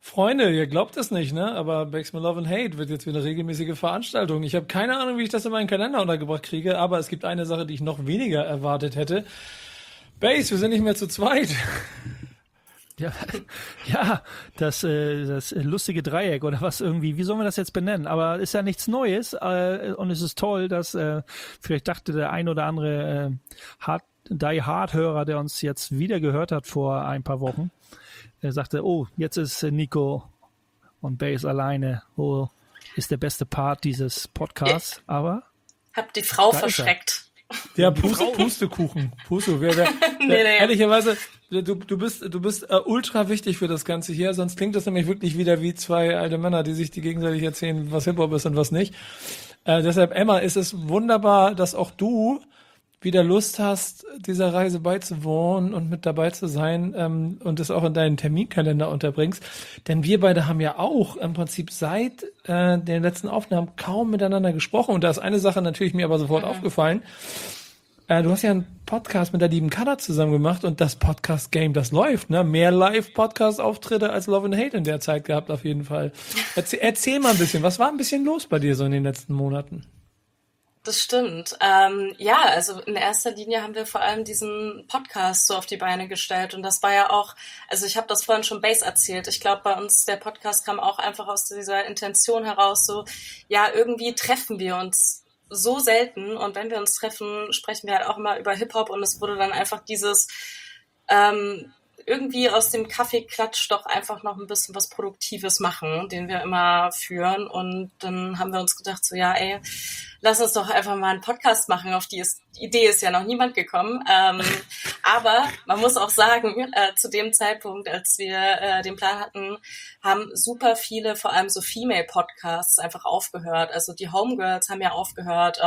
Freunde, ihr glaubt es nicht, ne? Aber Bakes mit Love and Hate wird jetzt wieder eine regelmäßige Veranstaltung. Ich habe keine Ahnung, wie ich das in meinen Kalender untergebracht kriege, aber es gibt eine Sache, die ich noch weniger erwartet hätte. Base, wir sind nicht mehr zu zweit. Ja, ja, das lustige Dreieck oder was irgendwie, wie sollen wir das jetzt benennen? Aber ist ja nichts Neues und es ist toll, dass vielleicht dachte der ein oder andere Die Hard-Hörer, der uns jetzt wieder gehört hat vor ein paar Wochen, er sagte, oh, jetzt ist Nico und Bass alleine, oh, ist der beste Part dieses Podcasts, aber Hab die Frau da ist er. verschreckt. Der Pustekuchen. Nee. Ehrlicherweise, du bist ultra wichtig für das Ganze hier, sonst klingt das nämlich wirklich wieder wie zwei alte Männer, die sich die gegenseitig erzählen, was Hip-Hop ist und was nicht. Deshalb, Emma, ist es wunderbar, dass auch du wieder Lust hast, dieser Reise beizuwohnen und mit dabei zu sein und es auch in deinen Terminkalender unterbringst. Denn wir beide haben ja auch im Prinzip seit den letzten Aufnahmen kaum miteinander gesprochen. Und da ist eine Sache natürlich mir aber sofort aufgefallen. Du hast ja einen Podcast mit der lieben Kada zusammen gemacht und das Podcast-Game, das läuft, ne? Mehr Live-Podcast-Auftritte als Love and Hate in der Zeit gehabt, auf jeden Fall. Erzähl mal ein bisschen, was war ein bisschen los bei dir so in den letzten Monaten? Das stimmt. Also in erster Linie haben wir vor allem diesen Podcast so auf die Beine gestellt. Und das war ja auch, also ich habe das vorhin schon Base erzählt. Ich glaube, bei uns der Podcast kam auch einfach aus dieser Intention heraus, so, ja, irgendwie treffen wir uns so selten. Und wenn wir uns treffen, sprechen wir halt auch immer über Hip-Hop. Und es wurde dann einfach dieses irgendwie aus dem Kaffeeklatsch doch einfach noch ein bisschen was Produktives machen, den wir immer führen. Und dann haben wir uns gedacht, so ja, ey, lass uns doch einfach mal einen Podcast machen. Auf die Idee ist ja noch niemand gekommen. Aber man muss auch sagen, zu dem Zeitpunkt, als wir den Plan hatten, haben super viele, vor allem so Female-Podcasts, einfach aufgehört. Also die Homegirls haben ja aufgehört.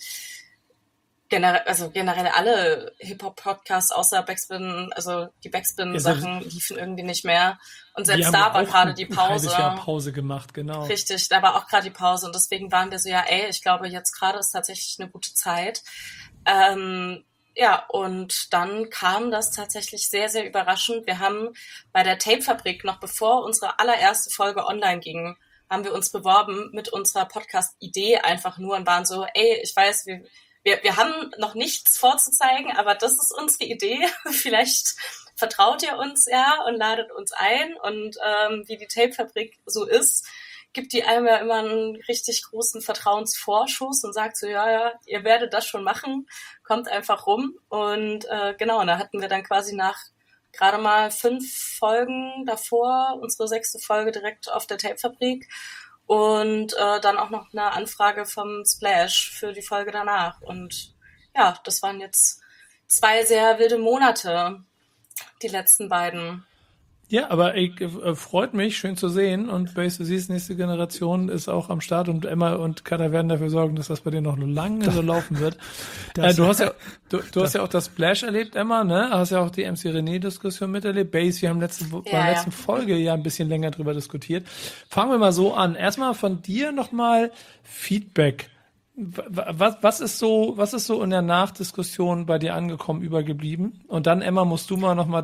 Generell alle Hip-Hop-Podcasts außer Backspin, also die Backspin-Sachen liefen irgendwie nicht mehr. Und Die selbst haben da war auch gerade die ein halbes Pause. Jahr Pause gemacht, genau. Richtig, da war auch gerade die Pause. Und deswegen waren wir so, ja, ey, ich glaube, jetzt gerade ist tatsächlich eine gute Zeit. Und dann kam das tatsächlich sehr, sehr überraschend. Wir haben bei der Tape-Fabrik, noch bevor unsere allererste Folge online ging, haben wir uns beworben mit unserer Podcast-Idee einfach nur und waren so, ey, ich weiß, wir haben noch nichts vorzuzeigen, aber das ist unsere Idee. Vielleicht vertraut ihr uns ja und ladet uns ein. Und wie die Tape-Fabrik so ist, gibt die einem ja immer einen richtig großen Vertrauensvorschuss und sagt so, ja, ihr werdet das schon machen, kommt einfach rum. Und und da hatten wir dann quasi nach gerade mal 5 Folgen davor unsere 6. Folge direkt auf der Tape-Fabrik. Und dann auch noch eine Anfrage vom Splash für die Folge danach. Und ja, das waren jetzt 2 sehr wilde Monate, die letzten beiden. Ja, aber freut mich, schön zu sehen. Und Base, du siehst, nächste Generation ist auch am Start und Emma und Kada werden dafür sorgen, dass das bei dir noch lange so laufen wird. Du hast ja auch das Splash erlebt, Emma, ne? Hast ja auch die MC René-Diskussion miterlebt. Base, wir haben bei der letzten Folge ja ein bisschen länger drüber diskutiert. Fangen wir mal so an. Erstmal von dir nochmal Feedback. Was ist so in der Nachdiskussion bei dir angekommen, übergeblieben? Und dann, Emma, musst du mal noch mal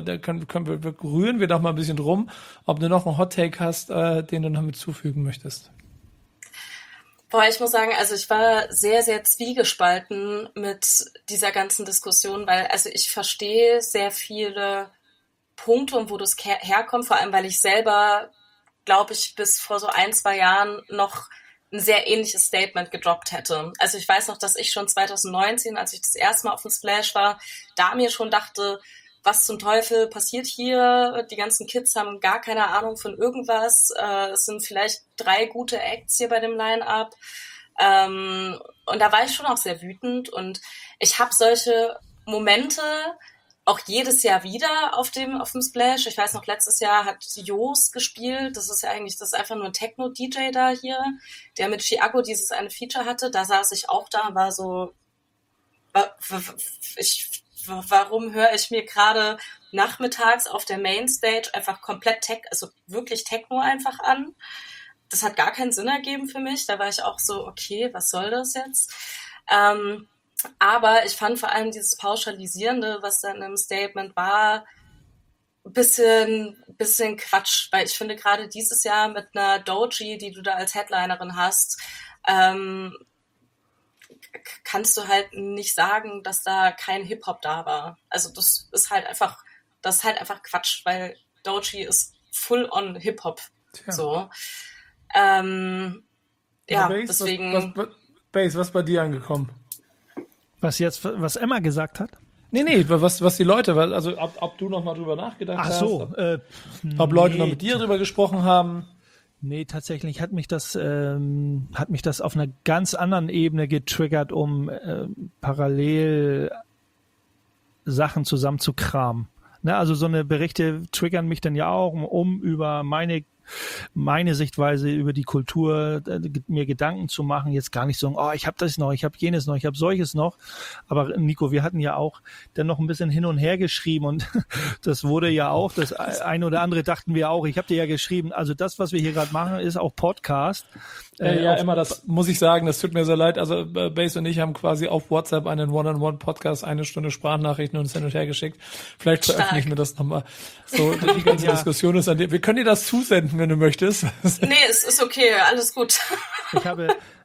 rühren wir doch mal ein bisschen drum, ob du noch einen Hot-Take hast, den du noch hinzufügen möchtest. Boah, ich muss sagen, also ich war sehr, sehr zwiegespalten mit dieser ganzen Diskussion, weil also ich verstehe sehr viele Punkte und wo das herkommt, vor allem weil ich selber, glaube ich, bis vor so 1-2 Jahren noch ein sehr ähnliches Statement gedroppt hätte. Also ich weiß noch, dass ich schon 2019, als ich das erste Mal auf dem Splash war, da mir schon dachte, was zum Teufel passiert hier? Die ganzen Kids haben gar keine Ahnung von irgendwas. Es sind vielleicht 3 gute Acts hier bei dem Line-Up. Und da war ich schon auch sehr wütend. Und ich habe solche Momente auch jedes Jahr wieder auf dem Splash. Ich weiß noch, letztes Jahr hat Jos gespielt. Das ist einfach nur ein Techno-DJ da hier, der mit Chiago dieses eine Feature hatte. Da saß ich auch da und war so, warum höre ich mir gerade nachmittags auf der Mainstage einfach komplett wirklich Techno einfach an? Das hat gar keinen Sinn ergeben für mich. Da war ich auch so, okay, was soll das jetzt? Aber ich fand vor allem dieses Pauschalisierende, was dann im Statement war, bisschen bisschen Quatsch, weil ich finde gerade dieses Jahr mit einer Doechii, die du da als Headlinerin hast, kannst du halt nicht sagen, dass da kein Hip-Hop da war. Also das ist halt einfach Quatsch, weil Doechii ist full on Hip-Hop. Tja. So. Bass, deswegen. Was bei dir angekommen? Was Emma gesagt hat? Nee, was die Leute, also ob du noch mal drüber nachgedacht Ach hast, so, ob Leute noch mit dir drüber gesprochen haben. Nee, tatsächlich hat mich das auf einer ganz anderen Ebene getriggert, um parallel Sachen zusammenzukramen. Ne, also so eine Berichte triggern mich dann ja auch, um über meine Sichtweise über die Kultur mir Gedanken zu machen, jetzt gar nicht so, oh, ich habe das noch, ich habe jenes noch, ich habe solches noch. Aber Nico, wir hatten ja auch dann noch ein bisschen hin und her geschrieben und das wurde ja auch, das ein oder andere dachten wir auch, ich habe dir ja geschrieben, also das, was wir hier gerade machen, ist auch Podcast. Ja, Emma, das muss ich sagen, das tut mir sehr leid. Also Bass und ich haben quasi auf WhatsApp einen One-on-One-Podcast, 1 Stunde Sprachnachrichten uns hin und her geschickt. Vielleicht veröffentlichen wir das nochmal. So, die ganze Diskussion ist an dir. Wir können dir das zusenden, wenn du möchtest. Nee, es ist okay, alles gut. Ich habe,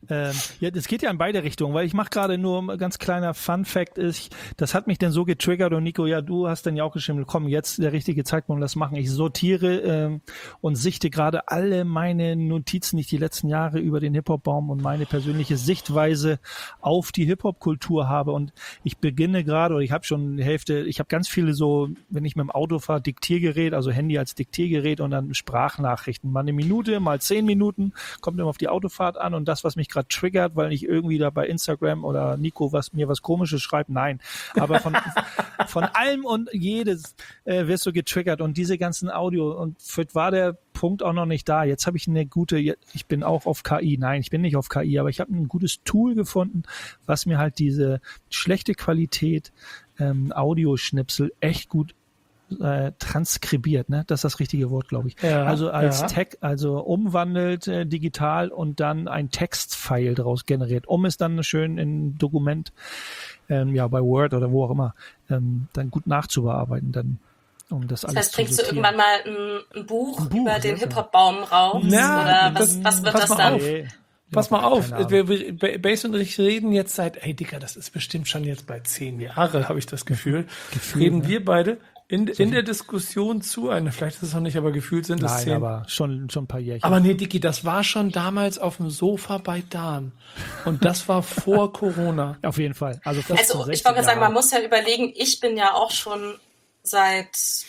es geht ja in beide Richtungen, weil ich mache gerade nur ein ganz kleiner Fun-Fact das hat mich dann so getriggert und Nico, ja, du hast dann ja auch geschrieben, komm, jetzt der richtige Zeitpunkt, das machen. Ich sortiere und sichte gerade alle meine Notizen, die ich die letzten Jahre über den Hip-Hop-Baum und meine persönliche Sichtweise auf die Hip-Hop-Kultur habe und ich beginne gerade, oder ich habe schon die Hälfte, ich habe ganz viele so, wenn ich mit dem Auto fahre, Diktiergerät, also Handy als Diktiergerät und dann Sprachnachrichten, mal 1 Minute, mal 10 Minuten, kommt immer auf die Autofahrt an und das, was mich gerade triggert, weil ich irgendwie da bei Instagram oder Nico mir was Komisches schreibt, nein. Aber von allem und jedes wirst du getriggert und diese ganzen Audio und vielleicht war der Punkt auch noch nicht da. Jetzt habe ich ich bin auch auf KI. Nein, ich bin nicht auf KI, aber ich habe ein gutes Tool gefunden, was mir halt diese schlechte Qualität Audioschnipsel echt gut transkribiert, ne? Das ist das richtige Wort, glaube ich. Ja, also als also umwandelt digital und dann ein Textfile daraus generiert, um es dann schön in Dokument, bei Word oder wo auch immer, dann gut nachzubearbeiten, dann um das alles zu bringst du sortieren. irgendwann mal ein Buch über den Hip-Hop-Baum raus? Ja, oder was wird das dann? Pass mal auf, Bass und ich reden jetzt seit, Dicker, das ist bestimmt schon jetzt bei 10 Jahre, habe ich das Gefühl. Reden wir beide in der Diskussion vielleicht ist es noch nicht, aber gefühlt sind es 10. Nein, aber schon ein paar Jährchen. Aber nee, Dicky, das war schon damals auf dem Sofa bei Dan. Und das war vor Corona. Auf jeden Fall. Also ich wollte gerade sagen, man muss ja überlegen, ich bin ja auch schon seit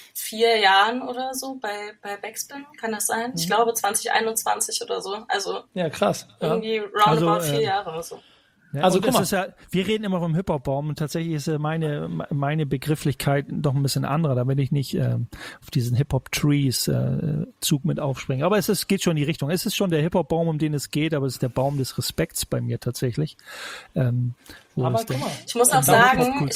4 Jahren oder so bei Backspin, kann das sein? Ich glaube 2021 oder so. Also ja, krass. Irgendwie roundabout 4 Jahre oder so. Ja, also guck mal, wir reden immer vom Hip-Hop-Baum und tatsächlich ist meine Begrifflichkeit doch ein bisschen anderer, damit ich nicht auf diesen Hip-Hop-Trees-Zug mit aufspringe. Aber geht schon in die Richtung. Es ist schon der Hip-Hop-Baum, um den es geht, aber es ist der Baum des Respekts bei mir tatsächlich. Aber guck mal. Ich muss auch sagen,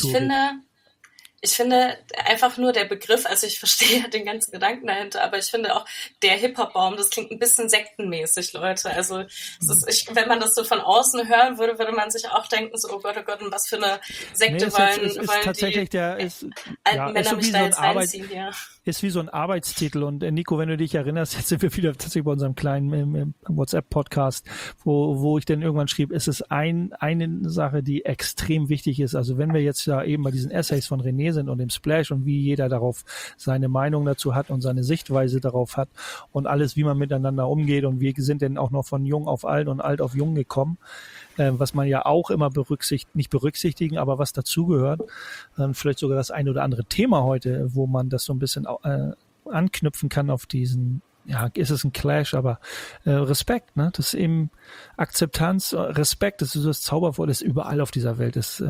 ich finde einfach nur der Begriff, also ich verstehe ja den ganzen Gedanken dahinter, aber ich finde auch der Hip-Hop-Baum, das klingt ein bisschen sektenmäßig, Leute. Also wenn man das so von außen hören würde, würde man sich auch denken, so, oh Gott, und was für eine Sekte wollen tatsächlich die alten Männer mich da jetzt reinziehen hier. Ist wie so ein Arbeitstitel und Nico, wenn du dich erinnerst, jetzt sind wir wieder tatsächlich bei unserem kleinen WhatsApp-Podcast, wo ich dann irgendwann schrieb, es ist eine Sache, die extrem wichtig ist. Also wenn wir jetzt da eben bei diesen Essays von René sind und dem Splash und wie jeder darauf seine Meinung dazu hat und seine Sichtweise darauf hat und alles, wie man miteinander umgeht und wir sind dann auch noch von jung auf alt und alt auf jung gekommen, was man ja auch immer nicht berücksichtigen, aber was dazugehört. Vielleicht sogar das ein oder andere Thema heute, wo man das so ein bisschen anknüpfen kann auf diesen, ist es ein Clash, aber Respekt, ne? Das ist eben Akzeptanz, Respekt, das ist das Zauberwort, das ist überall auf dieser Welt, ist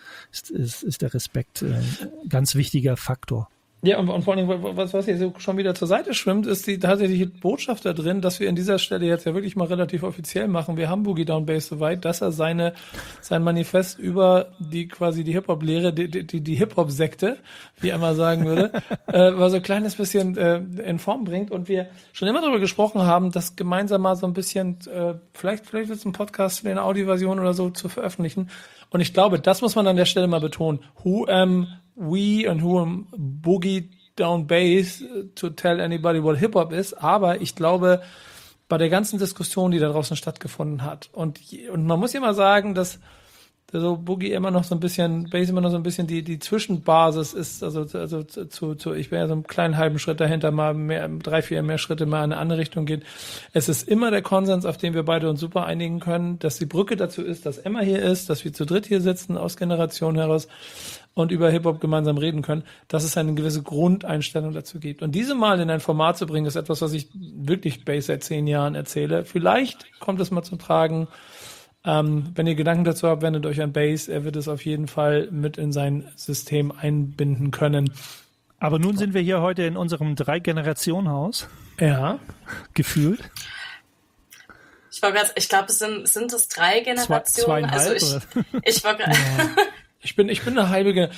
der Respekt ganz wichtiger Faktor. Ja, und vor allem, was hier so schon wieder zur Seite schwimmt, ist die tatsächliche Botschaft da drin, dass wir an dieser Stelle jetzt ja wirklich mal relativ offiziell machen. Wir haben Boogie Down Bass so weit, dass er sein Manifest über die Hip-Hop-Lehre, die Hip-Hop-Sekte, wie er mal sagen würde, mal so ein kleines bisschen in Form bringt und wir schon immer darüber gesprochen haben, das gemeinsam mal so ein bisschen, vielleicht wird es ein Podcast in der Audioversion oder so zu veröffentlichen. Und ich glaube, das muss man an der Stelle mal betonen. Who am we and who am Boogie down bass to tell anybody what Hip-Hop is, aber ich glaube, bei der ganzen Diskussion, die da draußen stattgefunden hat, und man muss ja mal sagen, dass so Boogie immer noch so ein bisschen, Bass immer noch so ein bisschen die Zwischenbasis ist, also ich bin ja so einen kleinen halben Schritt dahinter, mal mehr, 3, 4 mehr Schritte mal in eine andere Richtung geht. Es ist immer der Konsens, auf den wir beide uns super einigen können, dass die Brücke dazu ist, dass Emma hier ist, dass wir zu dritt hier sitzen, aus Generationen heraus und über Hip-Hop gemeinsam reden können, dass es eine gewisse Grundeinstellung dazu gibt. Und diese mal in ein Format zu bringen, ist etwas, was ich wirklich Bass seit 10 Jahren erzähle. Vielleicht kommt es mal zum Tragen. Wenn ihr Gedanken dazu habt, wendet euch an Bass. Er wird es auf jeden Fall mit in sein System einbinden können. Aber nun sind wir hier heute in unserem 3-Generationen-Haus. Ja. Gefühlt. Ich glaube, sind es 3 Generationen? 2,5 also ich war gerade. Ich bin eine halbe,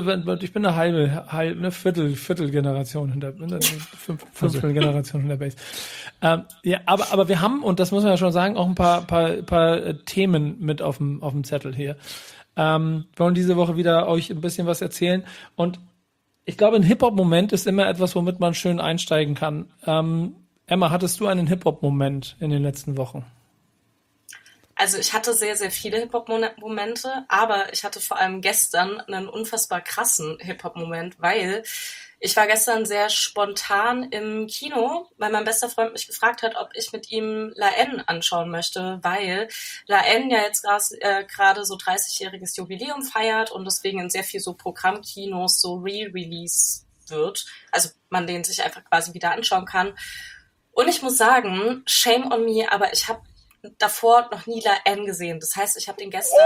eine Viertelgeneration hinter, Fünftelgeneration hinter Bass. Ja, aber wir haben, und das muss man ja schon sagen, auch ein paar Themen mit auf dem Zettel hier. Wir wollen diese Woche wieder euch ein bisschen was erzählen. Und ich glaube, ein Hip-Hop-Moment ist immer etwas, womit man schön einsteigen kann. Emma, hattest du einen Hip-Hop-Moment in den letzten Wochen? Also ich hatte sehr, sehr viele Hip-Hop-Momente, aber ich hatte vor allem gestern einen unfassbar krassen Hip-Hop-Moment, weil ich war gestern sehr spontan im Kino, weil mein bester Freund mich gefragt hat, ob ich mit ihm La N anschauen möchte, weil La N ja jetzt gerade so 30-jähriges Jubiläum feiert und deswegen in sehr viel so Programmkinos so Re-Release wird. Also man den sich einfach quasi wieder anschauen kann. Und ich muss sagen, shame on me, aber ich habe davor noch nie La N gesehen. Das heißt, ich habe den gestern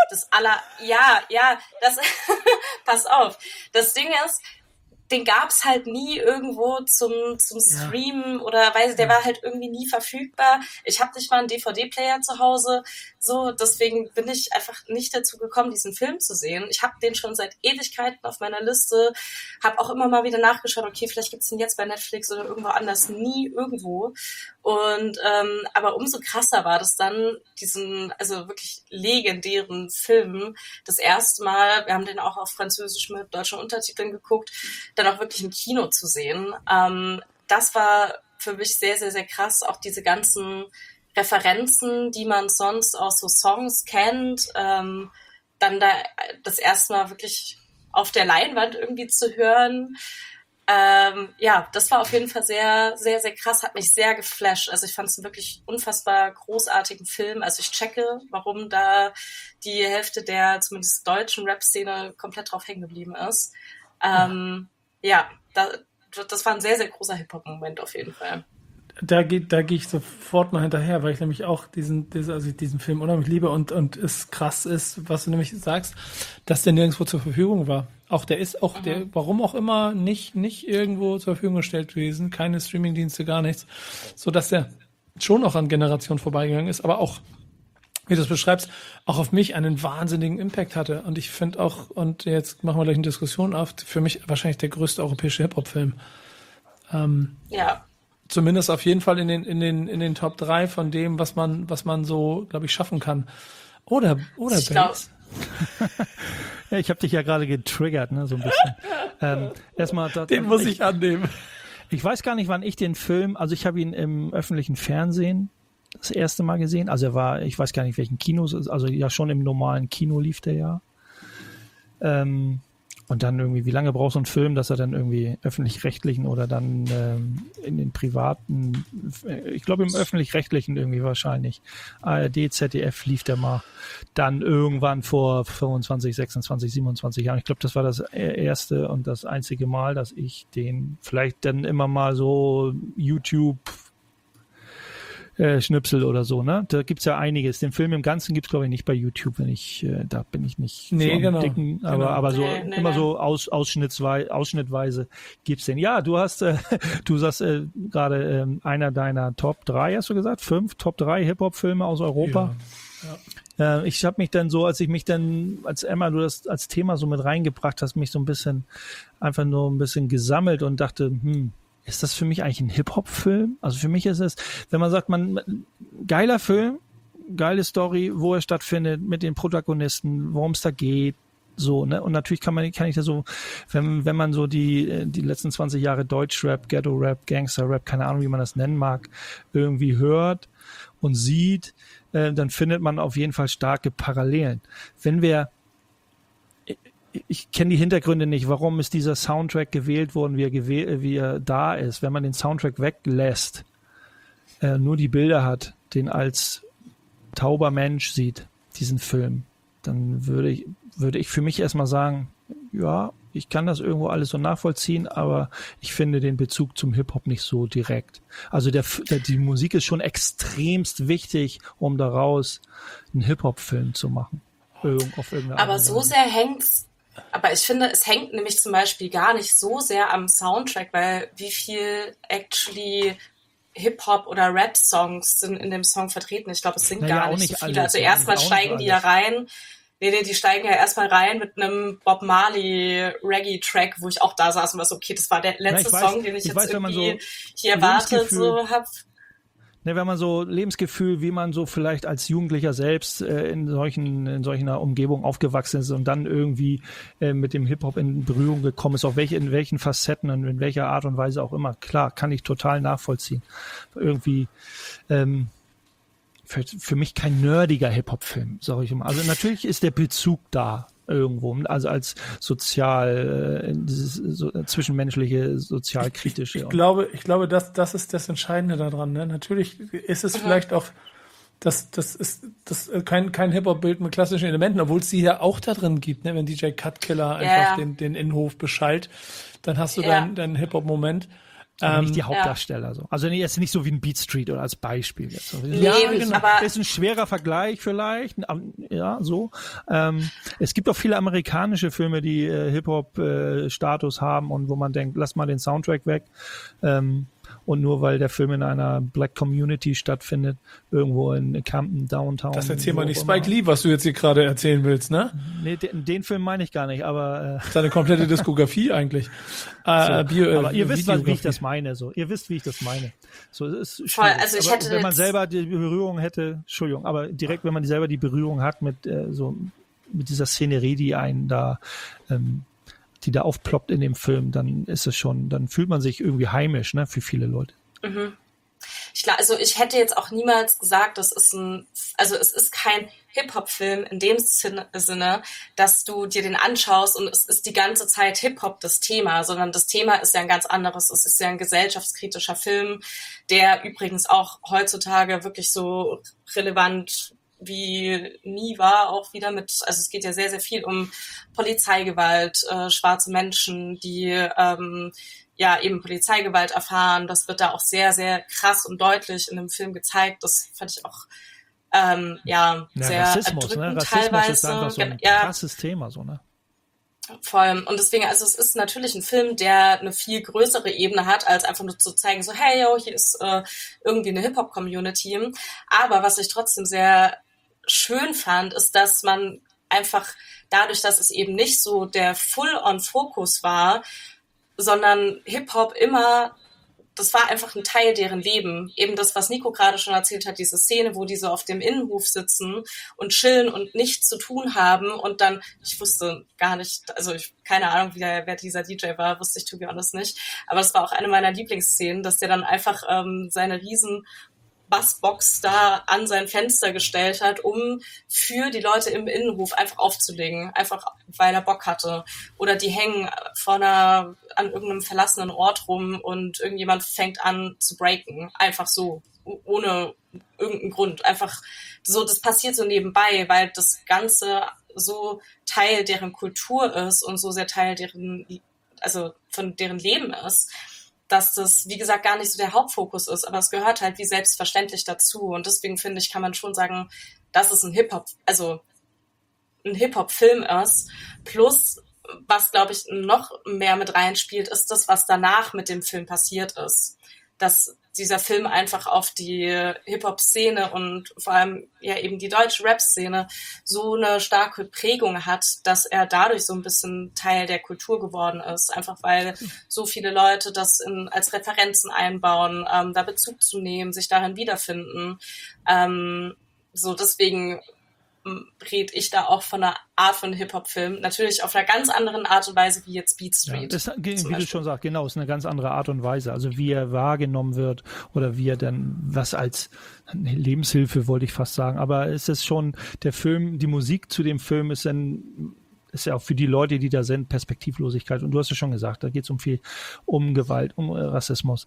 pass auf. Das Ding ist, den gab's halt nie irgendwo zum Streamen oder der war halt irgendwie nie verfügbar. Ich habe nicht mal einen DVD-Player zu Hause, so, deswegen bin ich einfach nicht dazu gekommen, diesen Film zu sehen. Ich habe den schon seit Ewigkeiten auf meiner Liste, habe auch immer mal wieder nachgeschaut, okay, vielleicht gibt's den jetzt bei Netflix oder irgendwo anders, nie irgendwo. Und aber umso krasser war das dann, diesen also wirklich legendären Film das erste Mal, wir haben den auch auf Französisch mit deutschen Untertiteln geguckt, dann auch wirklich im Kino zu sehen. Das war für mich sehr, sehr, sehr krass, auch diese ganzen Referenzen, die man sonst aus so Songs kennt, dann da das erste Mal wirklich auf der Leinwand irgendwie zu hören. Das war auf jeden Fall sehr, sehr, sehr krass, hat mich sehr geflasht. Also ich fand es einen wirklich unfassbar großartigen Film. Also ich checke, warum da die Hälfte der zumindest deutschen Rap-Szene komplett drauf hängen geblieben ist. Das war ein sehr, sehr großer Hip-Hop-Moment auf jeden Fall. Da gehe ich sofort mal hinterher, weil ich nämlich auch diesen Film unheimlich liebe und es krass ist, was du nämlich sagst, dass der nirgendwo zur Verfügung war. Auch der ist auch der, warum auch immer, nicht irgendwo zur Verfügung gestellt gewesen, keine Streamingdienste, gar nichts, so dass der schon noch an Generationen vorbeigegangen ist, aber auch, wie du es beschreibst, auch auf mich einen wahnsinnigen Impact hatte. Und ich finde auch, und jetzt machen wir gleich eine Diskussion auf, für mich wahrscheinlich der größte europäische Hip-Hop-Film. Zumindest auf jeden Fall in den Top 3 von dem, was man so, glaube ich, schaffen kann. Oder Bass. Ja, ich habe dich ja gerade getriggert, ne, so ein bisschen. Erstmal, den muss ich annehmen. Ich weiß gar nicht, wann ich den Film, also ich habe ihn im öffentlichen Fernsehen das erste Mal gesehen. Also er war, ich weiß gar nicht, welchen Kinos, also ja schon im normalen Kino lief der ja. Und dann irgendwie, wie lange braucht so ein Film, dass er dann irgendwie öffentlich-rechtlichen oder dann in den privaten, ich glaube im öffentlich-rechtlichen irgendwie wahrscheinlich, ARD, ZDF lief der mal dann irgendwann vor 25, 26, 27 Jahren. Ich glaube, das war das erste und das einzige Mal, dass ich den vielleicht dann immer mal so YouTube Schnipsel oder so, ne? Da gibt's ja einiges. Den Film im Ganzen gibt's, glaube ich, nicht bei YouTube, da bin ich nicht so am dicken, aber so immer so ausschnittweise gibt's den. Ja, du sagst gerade einer deiner Top 3, hast du gesagt? 5 Top 3 Hip-Hop-Filme aus Europa. Ja. Ich habe mich dann so, als Emma, du das als Thema so mit reingebracht hast, mich so ein bisschen, einfach nur ein bisschen gesammelt und dachte, ist das für mich eigentlich ein Hip-Hop-Film? Also für mich ist es, wenn man sagt, geiler Film, geile Story, wo er stattfindet, mit den Protagonisten, worum es da geht, So, ne? Und natürlich kann ich da so, wenn man so die letzten 20 Jahre Deutschrap, Ghetto-Rap, Gangster-Rap, keine Ahnung, wie man das nennen mag, irgendwie hört und sieht, dann findet man auf jeden Fall starke Parallelen. Ich kenne die Hintergründe nicht, warum ist dieser Soundtrack gewählt worden, wie er da ist. Wenn man den Soundtrack weglässt, nur die Bilder hat, den als tauber Mensch sieht, diesen Film, dann würde ich für mich erstmal sagen, ja, ich kann das irgendwo alles so nachvollziehen, aber ich finde den Bezug zum Hip-Hop nicht so direkt. Also die Musik ist schon extremst wichtig, um daraus einen Hip-Hop-Film zu machen. Auf irgendeine Aber Art und so Weise. sehr hängt's. Aber ich finde, es hängt nämlich zum Beispiel gar nicht so sehr am Soundtrack, weil wie viel actually Hip-Hop oder Rap-Songs sind in dem Song vertreten. Ich glaube, es sind gar nicht so viele. Also erstmal steigen die ja rein. Nee, die steigen ja erstmal rein mit einem Bob Marley Reggae-Track, wo ich auch da saß und war so, okay, das war der letzte Song, den ich jetzt irgendwie hier erwartet so habe. Ne, wenn man so Lebensgefühl, wie man so vielleicht als Jugendlicher selbst in solcher Umgebung aufgewachsen ist und dann irgendwie mit dem Hip-Hop in Berührung gekommen ist, in welchen Facetten und in welcher Art und Weise auch immer. Klar, kann ich total nachvollziehen. Irgendwie für mich kein nerdiger Hip-Hop-Film, sage ich immer. Also natürlich ist der Bezug da irgendwo, also als zwischenmenschliche, sozialkritische. Ich glaube, das ist das Entscheidende daran. Ne? Natürlich ist es vielleicht auch, das ist kein Hip-Hop-Bild mit klassischen Elementen, obwohl es die ja auch da drin gibt. Ne? Wenn DJ Cutkiller einfach den Innenhof beschallt, dann hast du deinen Hip-Hop-Moment. Aber nicht die Hauptdarsteller so. Also jetzt nicht so wie ein Beat Street oder als Beispiel jetzt. Nee, genau. aber ist ein schwerer Vergleich vielleicht. Ja, so. Es gibt auch viele amerikanische Filme, die Hip-Hop-Status haben und wo man denkt, lass mal den Soundtrack weg. Und nur weil der Film in einer Black Community stattfindet, irgendwo in Camden, Downtown. Das erzähl mal nicht Spike Lee, was du jetzt hier gerade erzählen willst, ne? Nee, den Film meine ich gar nicht, aber seine komplette Diskografie eigentlich. Aber ihr wisst, wie ich das meine. So, ihr wisst, wie ich das meine. So, es ist voll, also ich hätte wenn man selber die Berührung hätte, Entschuldigung, aber direkt, wenn man selber die Berührung hat mit mit dieser Szenerie, die einen da die da aufploppt in dem Film, dann ist es schon, dann fühlt man sich irgendwie heimisch, ne, für viele Leute. Mhm. Ich hätte jetzt auch niemals gesagt, es ist kein Hip-Hop-Film in dem Sinne, dass du dir den anschaust und es ist die ganze Zeit Hip-Hop das Thema, sondern das Thema ist ja ein ganz anderes. Es ist ja ein gesellschaftskritischer Film, der übrigens auch heutzutage wirklich so relevant wie nie war, auch wieder also es geht ja sehr, sehr viel um Polizeigewalt, schwarze Menschen, die eben Polizeigewalt erfahren. Das wird da auch sehr, sehr krass und deutlich in dem Film gezeigt. Das fand ich auch sehr Rassismus, erdrückend ne? Rassismus teilweise. ist einfach so ein krasses Thema, so, ne? Voll. Und deswegen, also es ist natürlich ein Film, der eine viel größere Ebene hat, als einfach nur zu zeigen, so, hey, yo, hier ist irgendwie eine Hip-Hop-Community. Aber was ich trotzdem sehr schön fand, ist, dass man einfach dadurch, dass es eben nicht so der Full-on-Fokus war, sondern Hip-Hop das war einfach ein Teil deren Leben. Eben das, was Nico gerade schon erzählt hat, diese Szene, wo die so auf dem Innenhof sitzen und chillen und nichts zu tun haben und dann, ich wusste gar nicht, also keine Ahnung, wer dieser DJ war, wusste ich to be honest nicht, aber es war auch eine meiner Lieblingsszenen, dass der dann einfach seine riesen Bassbox da an sein Fenster gestellt hat, um für die Leute im Innenhof einfach aufzulegen, einfach weil er Bock hatte. Oder die hängen an irgendeinem verlassenen Ort rum und irgendjemand fängt an zu breaken. Einfach so, ohne irgendeinen Grund. Einfach so, das passiert so nebenbei, weil das Ganze so Teil deren Kultur ist und so sehr Teil von deren Leben ist, dass das, wie gesagt, gar nicht so der Hauptfokus ist, aber es gehört halt wie selbstverständlich dazu. Und deswegen finde ich, kann man schon sagen, dass es ein Hip-Hop-Film ist. Plus, was, glaube ich, noch mehr mit reinspielt, ist das, was danach mit dem Film passiert ist. Dass dieser Film einfach auf die Hip-Hop-Szene und vor allem ja eben die deutsche Rap-Szene so eine starke Prägung hat, dass er dadurch so ein bisschen Teil der Kultur geworden ist. Einfach weil so viele Leute das als Referenzen einbauen, da Bezug zu nehmen, sich darin wiederfinden. Deswegen rede ich da auch von einer Art von Hip-Hop-Film. Natürlich auf einer ganz anderen Art und Weise wie jetzt Beat Street. Ja, wie du schon sagst, genau, ist eine ganz andere Art und Weise. Also wie er wahrgenommen wird oder wie er dann was als Lebenshilfe, wollte ich fast sagen. Aber es ist schon der Film, die Musik zu dem Film ist ja auch für die Leute, die da sind, Perspektivlosigkeit. Und du hast ja schon gesagt, da geht es um Gewalt, um Rassismus.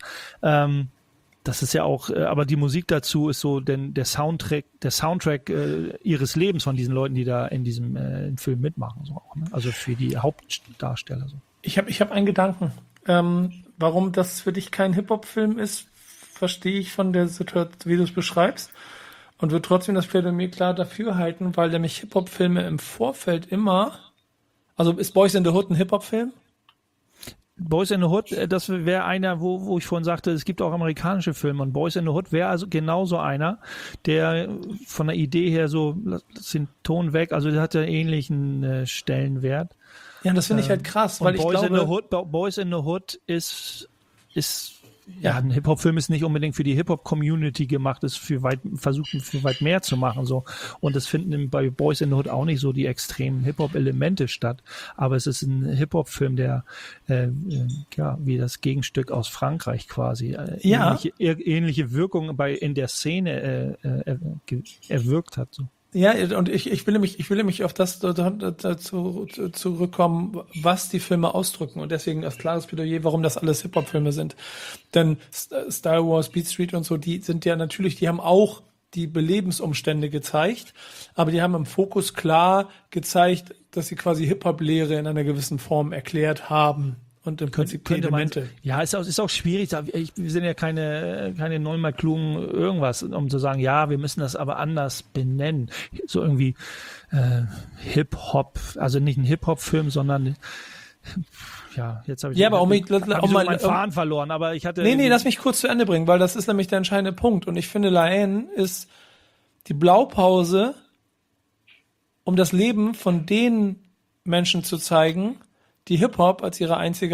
Das ist ja auch, aber die Musik dazu ist so, denn der Soundtrack ihres Lebens von diesen Leuten, die da in diesem Film mitmachen, so auch, ne? Also für die Hauptdarsteller. So. Ich hab einen Gedanken. Warum das für dich kein Hip-Hop-Film ist, verstehe ich von der Situation, wie du es beschreibst. Und würde trotzdem das Plädoyer klar dafür halten, weil nämlich Hip-Hop-Filme im Vorfeld immer, also ist Boys in the Hood ein Hip-Hop-Film? Boys in the Hood, das wäre einer, wo ich vorhin sagte, es gibt auch amerikanische Filme und Boys in the Hood wäre also genauso einer, der von der Idee her so, lass den Ton weg, also der hat ja ähnlichen Stellenwert. Ja, das finde ich halt krass, weil ich glaube... Boys in the Hood ist ja, ein Hip-Hop-Film ist nicht unbedingt für die Hip-Hop-Community gemacht, ist versucht für weit mehr zu machen, so. Und es finden bei Boys in the Hood auch nicht so die extremen Hip-Hop-Elemente statt. Aber es ist ein Hip-Hop-Film, der, wie das Gegenstück aus Frankreich quasi, ähnliche Wirkung in der Szene, erwirkt hat, so. Ja, und ich will nämlich auf das dazu zurückkommen, was die Filme ausdrücken und deswegen das klares Plädoyer, warum das alles Hip-Hop-Filme sind. Denn Star Wars, Beat Street und so, die sind ja natürlich, die haben auch die Belebensumstände gezeigt, aber die haben im Fokus klar gezeigt, dass sie quasi Hip-Hop-Lehre in einer gewissen Form erklärt haben. Und im Prinzip die Elemente. Ja, ist auch schwierig. Wir sind ja keine neunmal klugen irgendwas, um zu sagen, ja, wir müssen das aber anders benennen. So irgendwie Hip-Hop, also nicht ein Hip-Hop-Film, sondern ja, jetzt habe ich meinen Faden verloren, aber ich hatte... Nee, lass mich kurz zu Ende bringen, weil das ist nämlich der entscheidende Punkt. Und ich finde, La Haine ist die Blaupause, um das Leben von den Menschen zu zeigen, die Hip-Hop als ihre einzige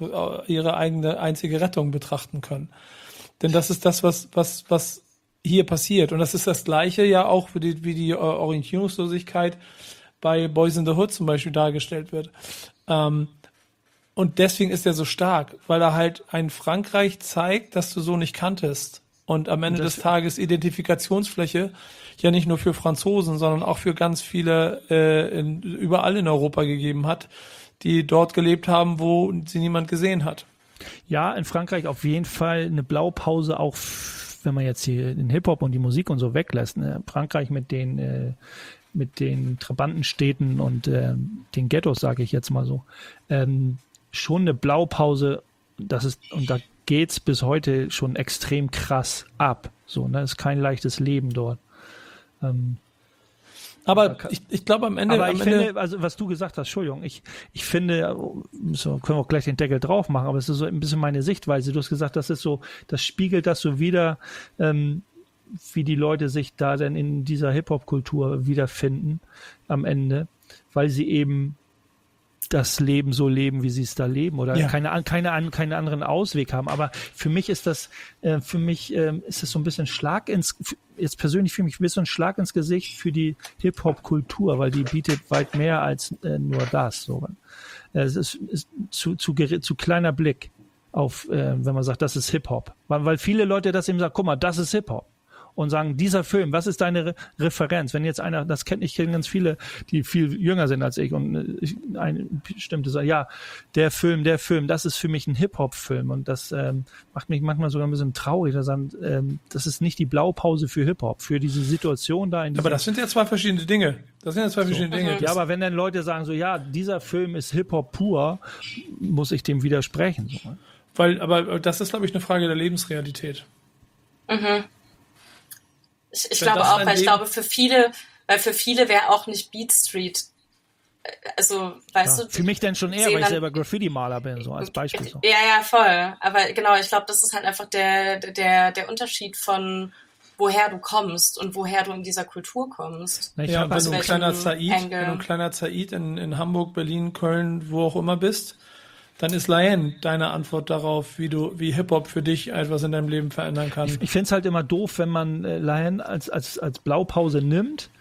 Rettung betrachten können. Denn das ist das, was hier passiert. Und das ist das Gleiche ja auch wie die Orientierungslosigkeit bei Boys in the Hood zum Beispiel dargestellt wird. Und deswegen ist er so stark, weil er halt ein Frankreich zeigt, das du so nicht kanntest. Und am Ende des Tages Identifikationsfläche ja nicht nur für Franzosen, sondern auch für ganz viele überall in Europa gegeben hat, die dort gelebt haben, wo sie niemand gesehen hat. Ja, in Frankreich auf jeden Fall eine Blaupause, auch wenn man jetzt hier den Hip-Hop und die Musik und so weglässt. Ne? Frankreich mit den Trabantenstädten und den Ghettos, sage ich jetzt mal so. Schon eine Blaupause, und da geht's bis heute schon extrem krass ab. So, ne? Ist kein leichtes Leben dort. Aber ich glaube am Ende... Aber ich finde, also was du gesagt hast, Entschuldigung, ich finde, so können wir auch gleich den Deckel drauf machen, aber es ist so ein bisschen meine Sichtweise. Du hast gesagt, das spiegelt das so wider, wie die Leute sich da denn in dieser Hip-Hop-Kultur wiederfinden am Ende, weil sie eben das Leben so leben, wie sie es da leben oder keine anderen Ausweg haben. Aber für mich ist das so ein bisschen jetzt persönlich für mich ein bisschen Schlag ins Gesicht für die Hip-Hop-Kultur, weil die bietet weit mehr als nur das. So. Es ist zu kleiner Blick auf, wenn man sagt, das ist Hip-Hop. Weil viele Leute das eben sagen, guck mal, das ist Hip-Hop. Und sagen, dieser Film, was ist deine Referenz? Wenn jetzt einer, ich kenne ganz viele, die viel jünger sind als ich und ein bestimmte sagen, ja, der Film, das ist für mich ein Hip-Hop-Film und das macht mich manchmal sogar ein bisschen traurig, dass das ist nicht die Blaupause für Hip-Hop, für diese Situation da. Aber das sind ja zwei verschiedene Dinge. Ja, aber wenn dann Leute sagen so, ja, dieser Film ist Hip-Hop pur, muss ich dem widersprechen. So. Aber das ist, glaube ich, eine Frage der Lebensrealität. Mhm. Ich glaube auch, weil ich glaube, für viele wäre auch nicht Beat Street. Also, weißt du. Für mich dann schon eher, weil ich selber Graffiti-Maler bin, so als Beispiel. So. Ja, voll. Aber genau, ich glaube, das ist halt einfach der Unterschied von woher du kommst und woher du in dieser Kultur kommst. Wenn du ein kleiner Zaid in Hamburg, Berlin, Köln, wo auch immer bist, dann ist La Haine deine Antwort darauf, wie Hip-Hop für dich etwas in deinem Leben verändern kann. Ich finde es halt immer doof, wenn man La Haine als Blaupause nimmt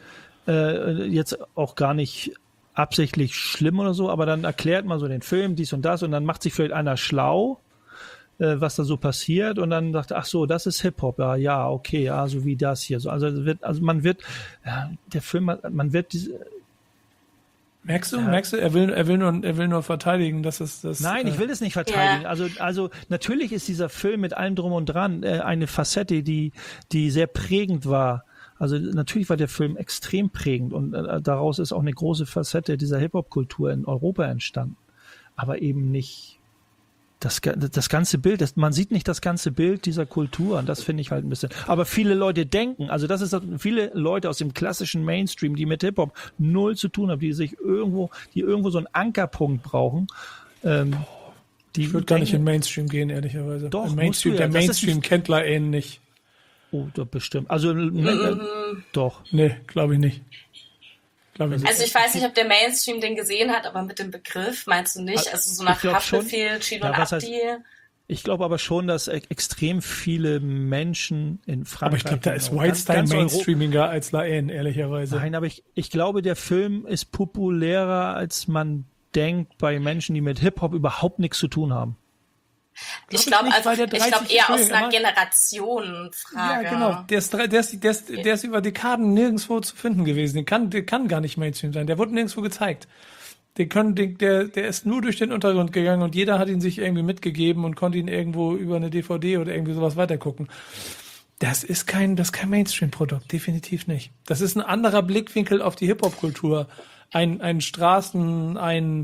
jetzt auch gar nicht absichtlich schlimm oder so, aber dann erklärt man so den Film, dies und das, und dann macht sich vielleicht einer schlau, was da so passiert, und dann sagt, ach so, das ist Hip-Hop, ja, okay, ja, so wie das hier. So, man wird, der Film, man wird diese. Merkst du, er will nur verteidigen, dass es das. Nein, ich will es nicht verteidigen. Also natürlich ist dieser Film mit allem drum und dran eine Facette, die sehr prägend war. Also natürlich war der Film extrem prägend, und daraus ist auch eine große Facette dieser Hip-Hop-Kultur in Europa entstanden. Aber eben nicht das ganze Bild. Man sieht nicht das ganze Bild dieser Kultur, und das finde ich halt ein bisschen. Aber viele Leute denken, also das ist viele Leute aus dem klassischen Mainstream, die mit Hip-Hop null zu tun haben, die irgendwo so einen Ankerpunkt brauchen. Ich würde gar nicht in Mainstream gehen, ehrlicherweise. Doch, Im Mainstream, der Mainstream kennt La-En nicht. Oh, doch, bestimmt. Also, doch. Nee, glaube ich nicht. Also ich weiß nicht, ob der Mainstream den gesehen hat, aber mit dem Begriff meinst du nicht? Also so nach Haftbefehl, Chino und Abdi. Ich glaube aber schon, dass extrem viele Menschen in Frankreich. Aber ich glaube, da ist Wildstyle mainstreamiger als La-En, ehrlicherweise. Nein, aber ich glaube, der Film ist populärer, als man denkt, bei Menschen, die mit Hip-Hop überhaupt nichts zu tun haben. Ich glaube eher aus einer Generationenfrage. Ja, genau. Der ist über Dekaden nirgendwo zu finden gewesen. Der kann gar nicht Mainstream sein. Der wurde nirgendwo gezeigt. Der ist nur durch den Untergrund gegangen, und jeder hat ihn sich irgendwie mitgegeben und konnte ihn irgendwo über eine DVD oder irgendwie sowas weitergucken. Das ist kein Mainstream-Produkt. Definitiv nicht. Das ist ein anderer Blickwinkel auf die Hip-Hop-Kultur. Ein Straßen,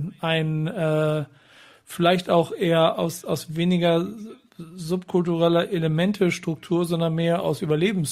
vielleicht auch eher aus weniger subkultureller Elemente-Struktur, sondern mehr aus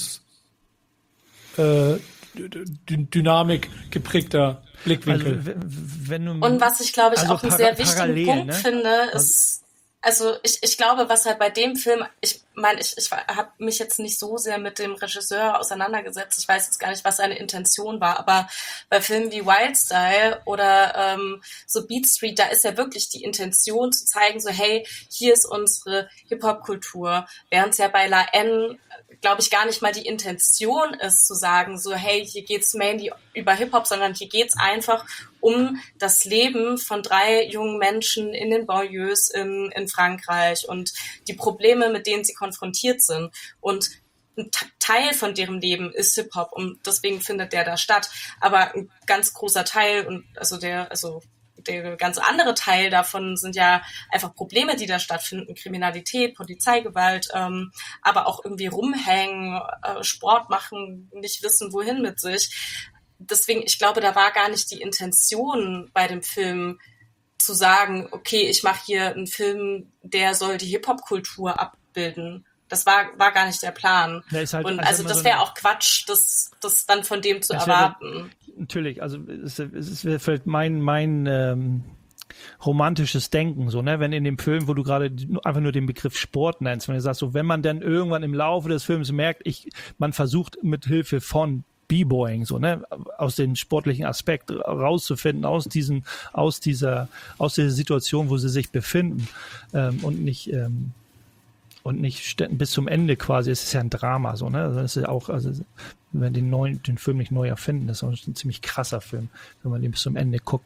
Dynamik geprägter Blickwinkel. Und was ich, glaube ich, auch einen sehr wichtigen Punkt finde, ist, also ich glaube, was halt bei dem Film, ich meine, ich habe mich jetzt nicht so sehr mit dem Regisseur auseinandergesetzt. Ich weiß jetzt gar nicht, was seine Intention war, aber bei Filmen wie Wildstyle oder so Beat Street, da ist ja wirklich die Intention zu zeigen, so hey, hier ist unsere Hip-Hop-Kultur, während es ja bei La-En, glaube ich, gar nicht mal die Intention ist, zu sagen, so hey, hier geht's mainly über Hip-Hop, sondern hier geht's einfach um das Leben von 3 jungen Menschen in den Banlieues in Frankreich und die Probleme, mit denen sie konfrontiert sind. Und ein Teil von deren Leben ist Hip-Hop, und deswegen findet der da statt. Aber ein ganz großer Teil, und der ganz andere Teil davon sind ja einfach Probleme, die da stattfinden, Kriminalität, Polizeigewalt, aber auch irgendwie rumhängen, Sport machen, nicht wissen, wohin mit sich. Deswegen, ich glaube, da war gar nicht die Intention bei dem Film zu sagen, okay, ich mache hier einen Film, der soll die Hip-Hop-Kultur abbilden. Das war gar nicht der Plan. Halt, und also das wäre auch Quatsch, das dann von dem zu erwarten. Natürlich, also es wäre vielleicht mein romantisches Denken, so, ne, wenn in dem Film, wo du gerade einfach nur den Begriff Sport nennst, wenn du sagst, so, wenn man dann irgendwann im Laufe des Films merkt, man versucht mit Hilfe von B-Boying, so, ne, aus den sportlichen Aspekt rauszufinden, aus dieser Situation, wo sie sich befinden, und nicht bis zum Ende quasi. Es ist ja ein Drama, so, ne, also das ist ja auch, also wenn den Film nicht neu erfinden, das ist auch ein ziemlich krasser Film, wenn man den bis zum Ende guckt.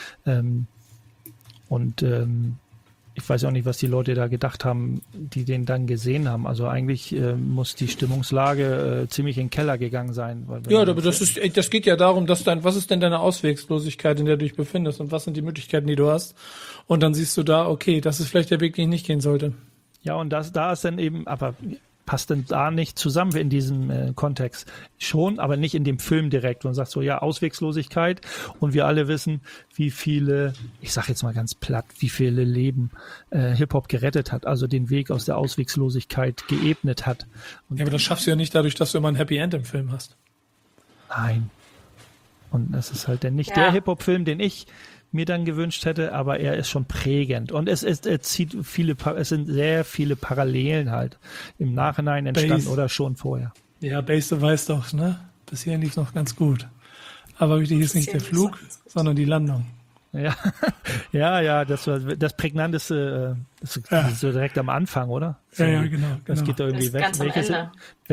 Ich weiß auch nicht, was die Leute da gedacht haben, die den dann gesehen haben. Also eigentlich muss die Stimmungslage ziemlich in den Keller gegangen sein. Ja, aber das geht ja darum, was ist denn deine Auswegslosigkeit, in der du dich befindest, und was sind die Möglichkeiten, die du hast? Und dann siehst du da, okay, das ist vielleicht der Weg, den ich nicht gehen sollte. Ja, und da ist dann eben, aber passt denn da nicht zusammen in diesem Kontext? Schon, aber nicht in dem Film direkt. Und sagst so, ja, Auswegslosigkeit. Und wir alle wissen, wie viele, ich sag jetzt mal ganz platt, wie viele Leben Hip-Hop gerettet hat, also den Weg aus der Auswegslosigkeit geebnet hat. Und ja, aber das schaffst du ja nicht dadurch, dass du immer ein Happy End im Film hast. Nein. Und das ist halt dann nicht der Hip-Hop-Film, den ich mir dann gewünscht hätte, aber er ist schon prägend, und es sind sehr viele Parallelen halt im Nachhinein entstanden oder schon vorher. Ja, Base, du weißt doch, ne? Bis hierhin lief es noch ganz gut. Aber wichtig ist nicht der Flug, sondern die Landung. Ja, ja, das war das Prägnanteste, das ist so direkt am Anfang, oder? So, ja, genau. Das geht da irgendwie weg. Ganz am Ende.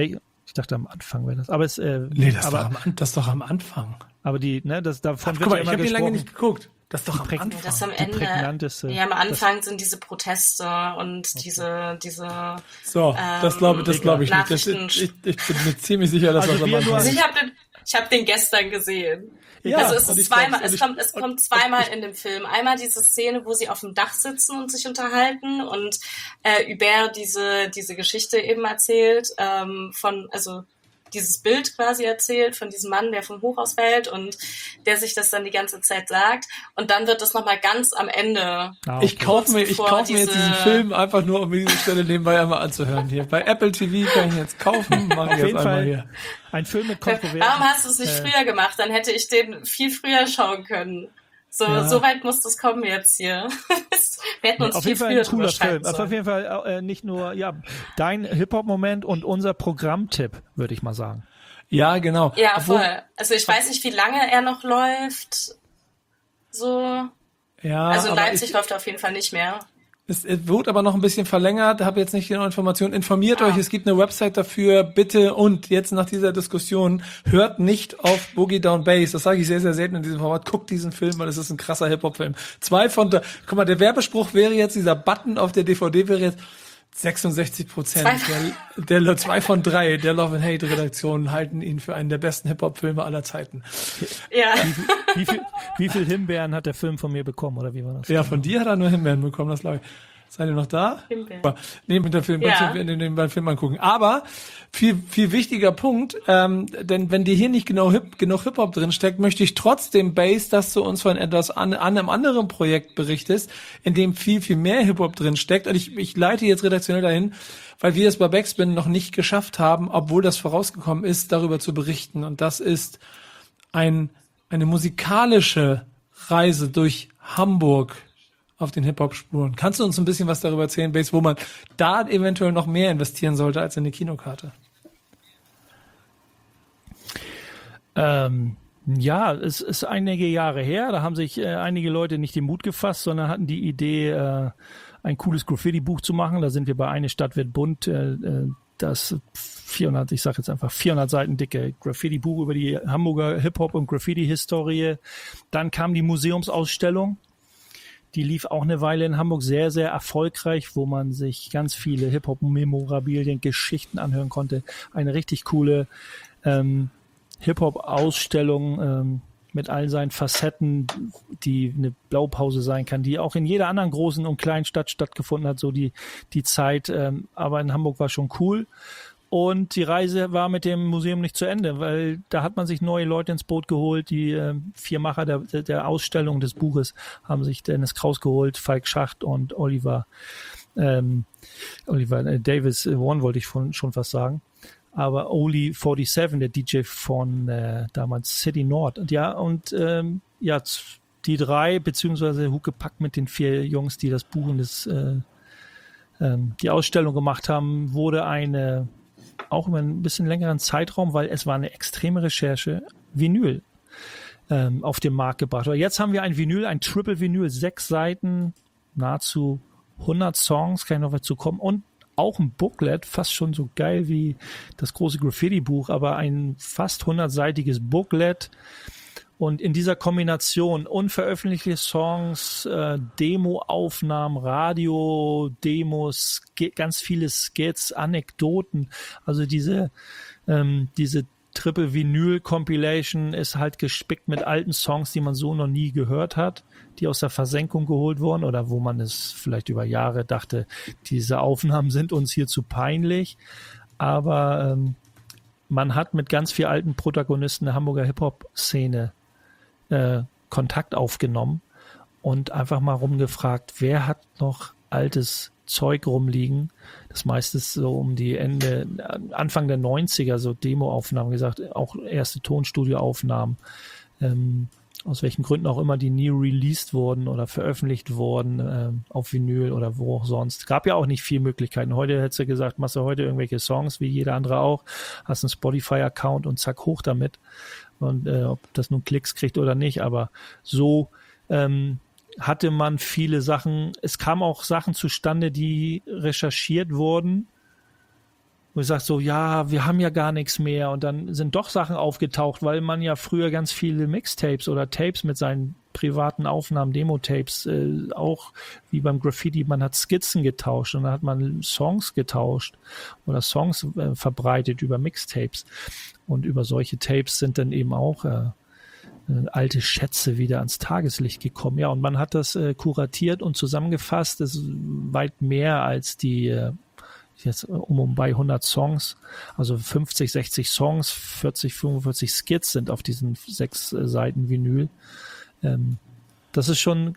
Ich dachte, am Anfang wäre das. Aber es, Nee, das ist doch am Anfang. aber davon Guck mal, ich habe ihn lange nicht geguckt. Das ist doch am Anfang. Das am die Ende. prägnanteste. Ja, am Anfang sind diese Proteste und diese So, das glaube ich nicht. Nachrichten. Ich bin mir ziemlich sicher, dass Also das am wir Anfang nur- Also ist. ich hab den gestern gesehen. Ja, Also es und ist ich zweimal, glaub's, es kommt zweimal in dem Film. Einmal diese Szene, wo sie auf dem Dach sitzen und sich unterhalten und Hubert diese Geschichte eben erzählt, also dieses Bild quasi erzählt von diesem Mann, der vom Hochhaus fällt und der sich das dann die ganze Zeit sagt. Und dann wird das nochmal ganz am Ende. Ich kaufe mir jetzt diesen diese- Film einfach nur, um mir diese Stelle nebenbei einmal anzuhören hier. Bei Apple TV kann ich ihn jetzt kaufen, mache ich Auf jetzt jeden einmal Fall hier. ein Film mit Kontroversen. Warum hast du es nicht früher gemacht? Dann hätte ich den viel früher schauen können. So weit muss das kommen jetzt hier. Wir hätten uns Auf viel jeden Fall früher ein cooler drüber streiten Film. Also auf sollen. jeden Fall nicht nur dein Hip-Hop-Moment und unser Programmtipp, würde ich mal sagen. Ja, genau. Ja, Obwohl- voll. Also ich weiß nicht, wie lange er noch läuft. So. Ja, Also in aber Leipzig läuft er auf jeden Fall nicht mehr. Es wird aber noch ein bisschen verlängert, habe jetzt nicht genau Informationen. Informiert euch, es gibt eine Website dafür, bitte, und jetzt nach dieser Diskussion, hört nicht auf Boogie Down Bass. Das sage ich sehr, sehr selten in diesem Format. Guckt diesen Film, weil es ist ein krasser Hip-Hop-Film. Guck mal, der Werbespruch wäre jetzt, dieser Button auf der DVD wäre jetzt 66%. Der 2 von 3 der Love and Hate Redaktion halten ihn für einen der besten Hip-Hop-Filme aller Zeiten. Ja. Wie viel Himbeeren hat der Film von mir bekommen, oder wie war das? Ja, von dir hat er nur Himbeeren bekommen, das glaube ich. Seid ihr noch da? Himbeeren. Neben der Film, Ja. beim Film angucken. Aber viel wichtiger Punkt, denn wenn dir hier nicht genug Hip-Hop drin steckt, möchte ich trotzdem, Bass, dass du uns von etwas an einem anderen Projekt berichtest, in dem viel mehr Hip-Hop drin steckt. Und ich leite jetzt redaktionell dahin, weil wir es bei Backspin noch nicht geschafft haben, obwohl das vorausgekommen ist, darüber zu berichten. Und das ist eine musikalische Reise durch Hamburg auf den Hip-Hop-Spuren. Kannst du uns ein bisschen was darüber erzählen, Bass, wo man da eventuell noch mehr investieren sollte als in die Kinokarte? Ja, es ist einige Jahre her. Da haben sich einige Leute nicht den Mut gefasst, sondern hatten die Idee, ein cooles Graffiti-Buch zu machen. Da sind wir bei Eine Stadt wird bunt, das 400 Seiten dicke Graffiti-Buch über die Hamburger Hip-Hop- und Graffiti-Historie. Dann kam die Museumsausstellung. Die lief auch eine Weile in Hamburg, sehr, sehr erfolgreich, wo man sich ganz viele Hip-Hop-Memorabilien, Geschichten anhören konnte. Eine richtig coole Hip-Hop-Ausstellung mit all seinen Facetten, die eine Blaupause sein kann, die auch in jeder anderen großen und kleinen Stadt stattgefunden hat, so die Zeit. Aber in Hamburg war schon cool. Und die Reise war mit dem Museum nicht zu Ende, weil da hat man sich neue Leute ins Boot geholt. Die 4 Macher der Ausstellung des Buches haben sich Dennis Kraus geholt, Falk Schacht und Oliver Davis One wollte ich schon fast sagen. Aber Oli 47, der DJ von damals City Nord. Und die 3, beziehungsweise Huckepack mit den 4 Jungs, die das Buch und die Ausstellung gemacht haben, wurde auch über ein bisschen längeren Zeitraum, weil es war eine extreme Recherche, Vinyl auf den Markt gebracht. Aber jetzt haben wir ein Vinyl, ein Triple Vinyl, 6 Seiten, nahezu 100 Songs, kann ich noch dazu kommen, und auch ein Booklet, fast schon so geil wie das große Graffiti-Buch, aber ein fast 100-seitiges Booklet. Und in dieser Kombination unveröffentlichte Songs, Demo-Aufnahmen, Radio-Demos, ganz viele Skits, Anekdoten. Also diese Triple Vinyl Compilation ist halt gespickt mit alten Songs, die man so noch nie gehört hat, die aus der Versenkung geholt wurden oder wo man es vielleicht über Jahre dachte, diese Aufnahmen sind uns hier zu peinlich. Aber man hat mit ganz vielen alten Protagonisten der Hamburger Hip-Hop-Szene Kontakt aufgenommen und einfach mal rumgefragt, wer hat noch altes Zeug rumliegen. Das meiste ist so um die Anfang der 90er, so Demoaufnahmen gesagt, auch erste Tonstudioaufnahmen, aus welchen Gründen auch immer, die nie released wurden oder veröffentlicht wurden auf Vinyl oder wo auch sonst. Gab ja auch nicht viele Möglichkeiten. Heute hättest du gesagt, machst du heute irgendwelche Songs, wie jeder andere auch, hast einen Spotify-Account und zack, hoch damit. Und ob das nun Klicks kriegt oder nicht, aber so hatte man viele Sachen, es kamen auch Sachen zustande, die recherchiert wurden wo ich sage so, ja, wir haben ja gar nichts mehr und dann sind doch Sachen aufgetaucht, weil man ja früher ganz viele Mixtapes oder Tapes mit seinen privaten Aufnahmen, Demo-Tapes, auch wie beim Graffiti, man hat Skizzen getauscht und dann hat man Songs getauscht oder Songs verbreitet über Mixtapes und über solche Tapes sind dann eben auch alte Schätze wieder ans Tageslicht gekommen. Ja, und man hat das kuratiert und zusammengefasst. Das ist weit mehr als die jetzt bei 100 Songs, also 50, 60 Songs, 40, 45 Skits sind auf diesen 6 Seiten Vinyl. Das ist schon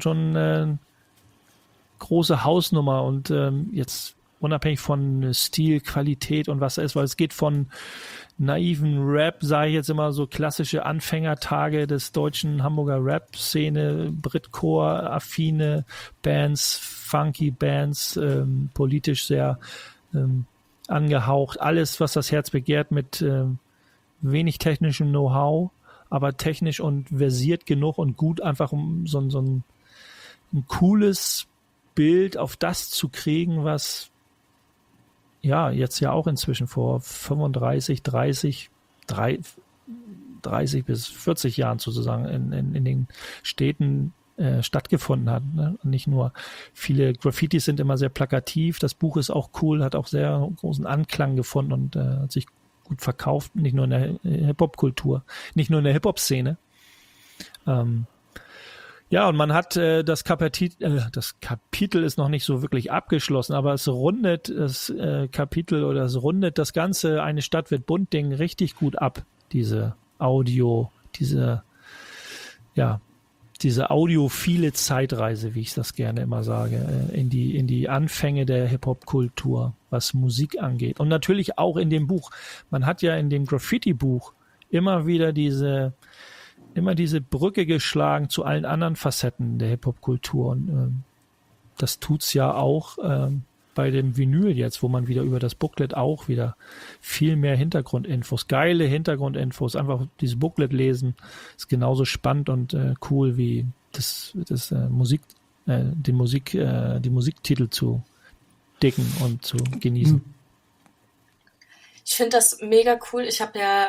große Hausnummer und jetzt unabhängig von Stil, Qualität und was da ist, weil es geht von naiven Rap, sage ich jetzt immer so klassische Anfängertage des deutschen Hamburger Rap-Szene, Britcore-affine Bands, funky Bands, politisch sehr angehaucht, alles, was das Herz begehrt, mit wenig technischem Know-how, aber technisch und versiert genug und gut, einfach um so ein cooles Bild auf das zu kriegen, was ja jetzt ja auch inzwischen vor 35, 30 bis 40 Jahren sozusagen in den Städten stattgefunden hat. Ne? Nicht nur viele Graffitis sind immer sehr plakativ, das Buch ist auch cool, hat auch sehr großen Anklang gefunden und hat sich gut verkauft, nicht nur in der Hip-Hop-Kultur, nicht nur in der Hip-Hop-Szene. Ja, und man hat das Kapitel ist noch nicht so wirklich abgeschlossen, aber es rundet das Kapitel oder es rundet das Ganze Eine Stadt wird bunt Ding richtig gut ab. Diese audiophile Zeitreise, wie ich das gerne immer sage, in die Anfänge der Hip-Hop-Kultur, was Musik angeht. Und natürlich auch in dem Buch. Man hat ja in dem Graffiti-Buch immer wieder diese Brücke geschlagen zu allen anderen Facetten der Hip-Hop-Kultur. Und das tut's ja auch bei dem Vinyl jetzt, wo man wieder über das Booklet auch wieder viel mehr Hintergrundinfos, geile Hintergrundinfos, einfach dieses Booklet lesen, ist genauso spannend und cool wie die Musiktitel zu dicken und zu genießen. Ich finde das mega cool. Ich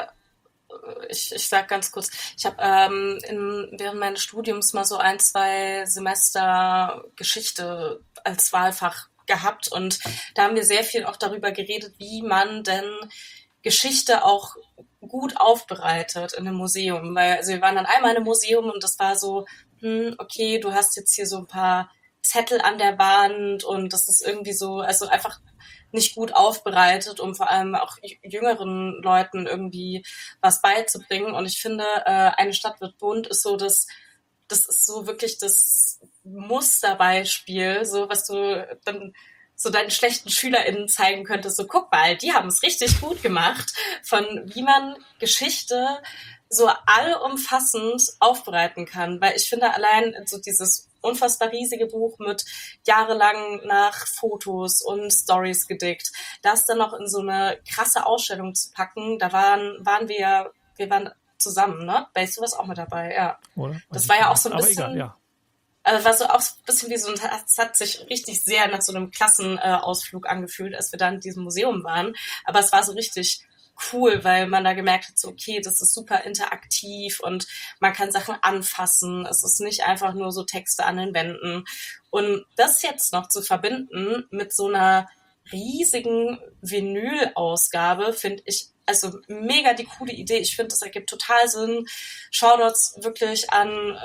sag ganz kurz, ich habe während meines Studiums mal so 1-2 Semester Geschichte als Wahlfach gehabt und da haben wir sehr viel auch darüber geredet, wie man denn Geschichte auch gut aufbereitet in einem Museum, weil also wir waren dann einmal in einem Museum und das war so, okay, du hast jetzt hier so ein paar Zettel an der Wand und das ist irgendwie so, also einfach nicht gut aufbereitet, um vor allem auch jüngeren Leuten irgendwie was beizubringen. Und ich finde, Eine Stadt wird bunt ist so das ist so wirklich das Musterbeispiel, so was du dann so deinen schlechten SchülerInnen zeigen könntest, so guck mal, die haben es richtig gut gemacht, von wie man Geschichte so allumfassend aufbereiten kann, weil ich finde allein so dieses unfassbar riesige Buch mit jahrelang nach Fotos und Stories gedickt, das dann noch in so eine krasse Ausstellung zu packen, da waren wir waren zusammen, ne? Weißt du was auch mit dabei, ja. Oder? Das war ja auch so ein bisschen, egal, ja. Also war so auch ein bisschen wie so es hat sich richtig sehr nach so einem Klassenausflug angefühlt, als wir da in diesem Museum waren, aber es war so richtig cool, weil man da gemerkt hat, so okay, das ist super interaktiv und man kann Sachen anfassen. Es ist nicht einfach nur so Texte an den Wänden. Und das jetzt noch zu verbinden mit so einer riesigen Vinyl-Ausgabe, finde ich also mega die coole Idee. Ich finde, das ergibt total Sinn. Shoutouts wirklich an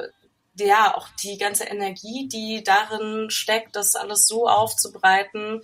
auch die ganze Energie, die darin steckt, das alles so aufzubereiten,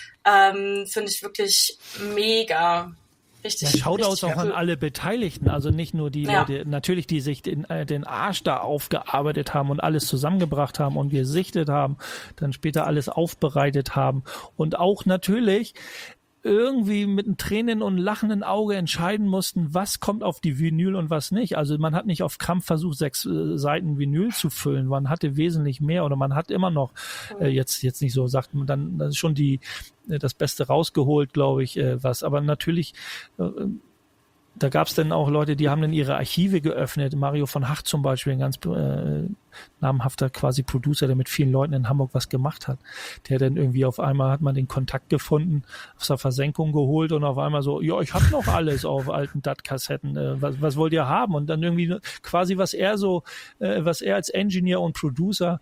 finde ich wirklich mega. Richtig, ja, Shoutouts auch an alle Beteiligten, also nicht nur die Leute, natürlich, die sich den Arsch da aufgearbeitet haben und alles zusammengebracht haben und gesichtet haben, dann später alles aufbereitet haben und auch natürlich irgendwie mit einem Tränen und lachenden Auge entscheiden mussten, was kommt auf die Vinyl und was nicht. Also man hat nicht auf Krampf versucht, 6 Seiten Vinyl zu füllen. Man hatte wesentlich mehr oder man hat immer noch jetzt nicht so, sagt man dann, das ist schon das Beste rausgeholt, glaube ich, was. Aber natürlich da gab es dann auch Leute, die haben dann ihre Archive geöffnet. Mario von Hacht zum Beispiel, ein ganz namhafter quasi Producer, der mit vielen Leuten in Hamburg was gemacht hat. Der dann irgendwie auf einmal hat man den Kontakt gefunden, aus der Versenkung geholt und auf einmal so, ja, ich habe noch alles auf alten DAT-Kassetten. Was wollt ihr haben? Und dann irgendwie quasi, was er als Engineer und Producer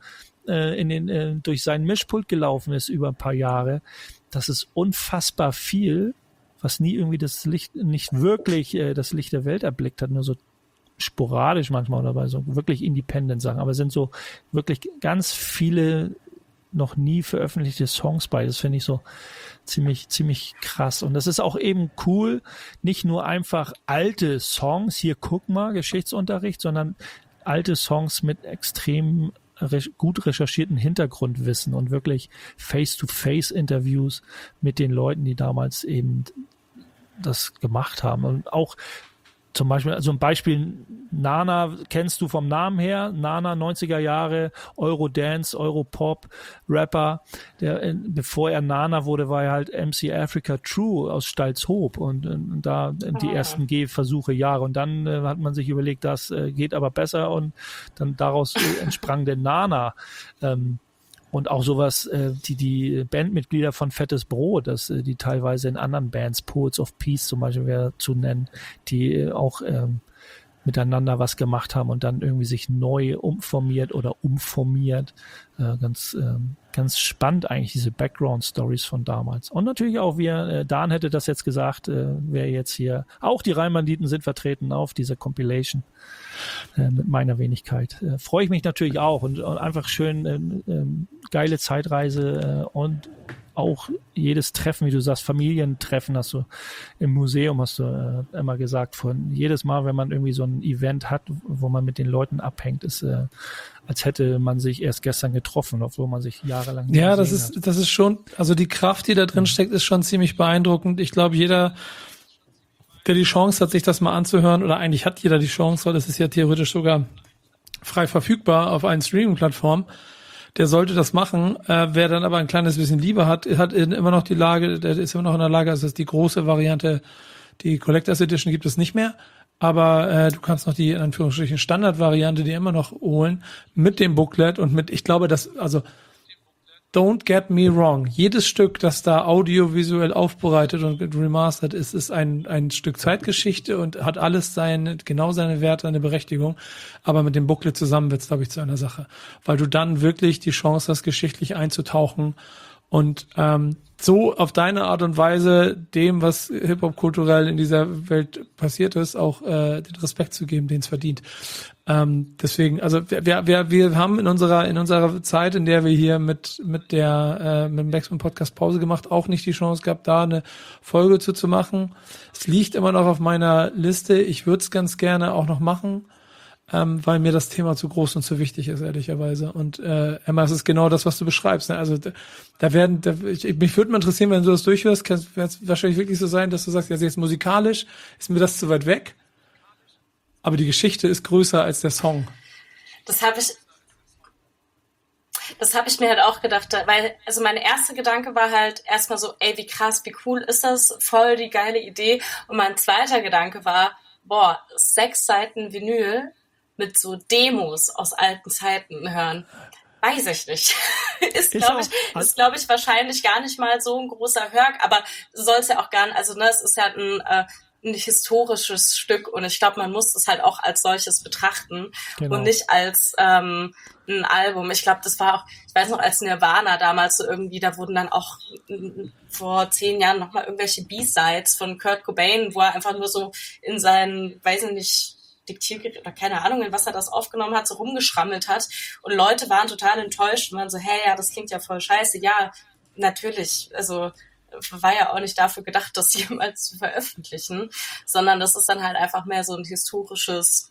durch seinen Mischpult gelaufen ist über ein paar Jahre, das ist unfassbar viel, was nie irgendwie das Licht, nicht wirklich das Licht der Welt erblickt hat, nur so sporadisch manchmal oder bei so wirklich independent Sachen. Aber es sind so wirklich ganz viele noch nie veröffentlichte Songs bei. Das finde ich so ziemlich krass. Und das ist auch eben cool, nicht nur einfach alte Songs, hier guck mal, Geschichtsunterricht, sondern alte Songs mit extrem gut recherchierten Hintergrundwissen und wirklich Face-to-Face-Interviews mit den Leuten, die damals eben das gemacht haben. Und auch zum Beispiel, also ein Beispiel, Nana kennst du vom Namen her, Nana 90er Jahre, Eurodance, Europop, Rapper, bevor er Nana wurde, war er halt MC Africa True aus Stalzhoop und da die ersten Gehversuche Jahre und dann hat man sich überlegt, das geht aber besser und dann daraus entsprang der Nana, und auch sowas, die Bandmitglieder von Fettes Brot, die teilweise in anderen Bands, Poets of Peace zum Beispiel wäre zu nennen, die auch miteinander was gemacht haben und dann irgendwie sich neu umformiert oder umformiert. Ganz spannend eigentlich, diese Background-Stories von damals. Und natürlich auch, Dan hätte das jetzt gesagt, wer jetzt hier, auch die Rheinbanditen sind vertreten auf dieser Compilation mit meiner Wenigkeit. Freue ich mich natürlich auch und einfach schön geile Zeitreise und auch jedes Treffen, wie du sagst, Familientreffen hast du im Museum, hast du immer gesagt, jedes Mal, wenn man irgendwie so ein Event hat, wo man mit den Leuten abhängt, ist als hätte man sich erst gestern getroffen, obwohl man sich jahrelang nicht gesehen hat. Das ist schon, also die Kraft, die da drin steckt, ist schon ziemlich beeindruckend. Ich glaube, jeder, der die Chance hat, sich das mal anzuhören, oder eigentlich hat jeder die Chance, weil das ist ja theoretisch sogar frei verfügbar auf allen Streaming-Plattformen, der sollte das machen. Wer dann aber ein kleines bisschen Liebe hat immer noch die Lage, der ist immer noch in der Lage, also das ist die große Variante, die Collectors Edition gibt es nicht mehr, aber du kannst noch die, in Anführungsstrichen, Standardvariante, die immer noch holen, mit dem Booklet und mit, ich glaube, also don't get me wrong, jedes Stück, das da audiovisuell aufbereitet und remastert ist ein Stück Zeitgeschichte und hat alles genau seine Werte, seine Berechtigung, aber mit dem Booklet zusammen wird's, glaube ich, zu einer Sache, weil du dann wirklich die Chance hast, geschichtlich einzutauchen und so auf deine Art und Weise dem, was Hip-Hop kulturell in dieser Welt passiert ist, auch den Respekt zu geben, den es verdient. Deswegen, also wir haben in unserer Zeit, in der wir hier mit dem Backspin Podcast Pause gemacht, auch nicht die Chance gehabt, da eine Folge zu machen. Es liegt immer noch auf meiner Liste. Ich würde es ganz gerne auch noch machen, weil mir das Thema zu groß und zu wichtig ist, ehrlicherweise. Und Emma, es ist genau das, was du beschreibst. Ne? Also mich würde mal interessieren, wenn du das durchhörst, wird es wahrscheinlich wirklich so sein, dass du sagst, ja, jetzt musikalisch ist mir das zu weit weg, aber die Geschichte ist größer als der Song. Das habe ich mir halt auch gedacht, weil, also mein erster Gedanke war halt erstmal so, ey, wie krass, wie cool ist das, voll die geile Idee. Und mein zweiter Gedanke war, 6 Seiten Vinyl mit so Demos aus alten Zeiten hören. Weiß ich nicht. ist, glaube ich, wahrscheinlich gar nicht mal so ein großer Hörg, aber soll es ja auch gar nicht, also ne, es ist ja ein historisches Stück und ich glaube, man muss es halt auch als solches betrachten und nicht als ein Album. Ich glaube, das war auch, ich weiß noch, als Nirvana damals so irgendwie, da wurden dann auch vor 10 Jahren nochmal irgendwelche B-Sides von Kurt Cobain, wo er einfach nur so in seinen, weiß ich nicht, Diktiergerät oder keine Ahnung, in was er das aufgenommen hat, so rumgeschrammelt hat und Leute waren total enttäuscht und waren so, hey, ja, das klingt ja voll scheiße. Ja, natürlich, also war ja auch nicht dafür gedacht, das jemals zu veröffentlichen, sondern das ist dann halt einfach mehr so ein historisches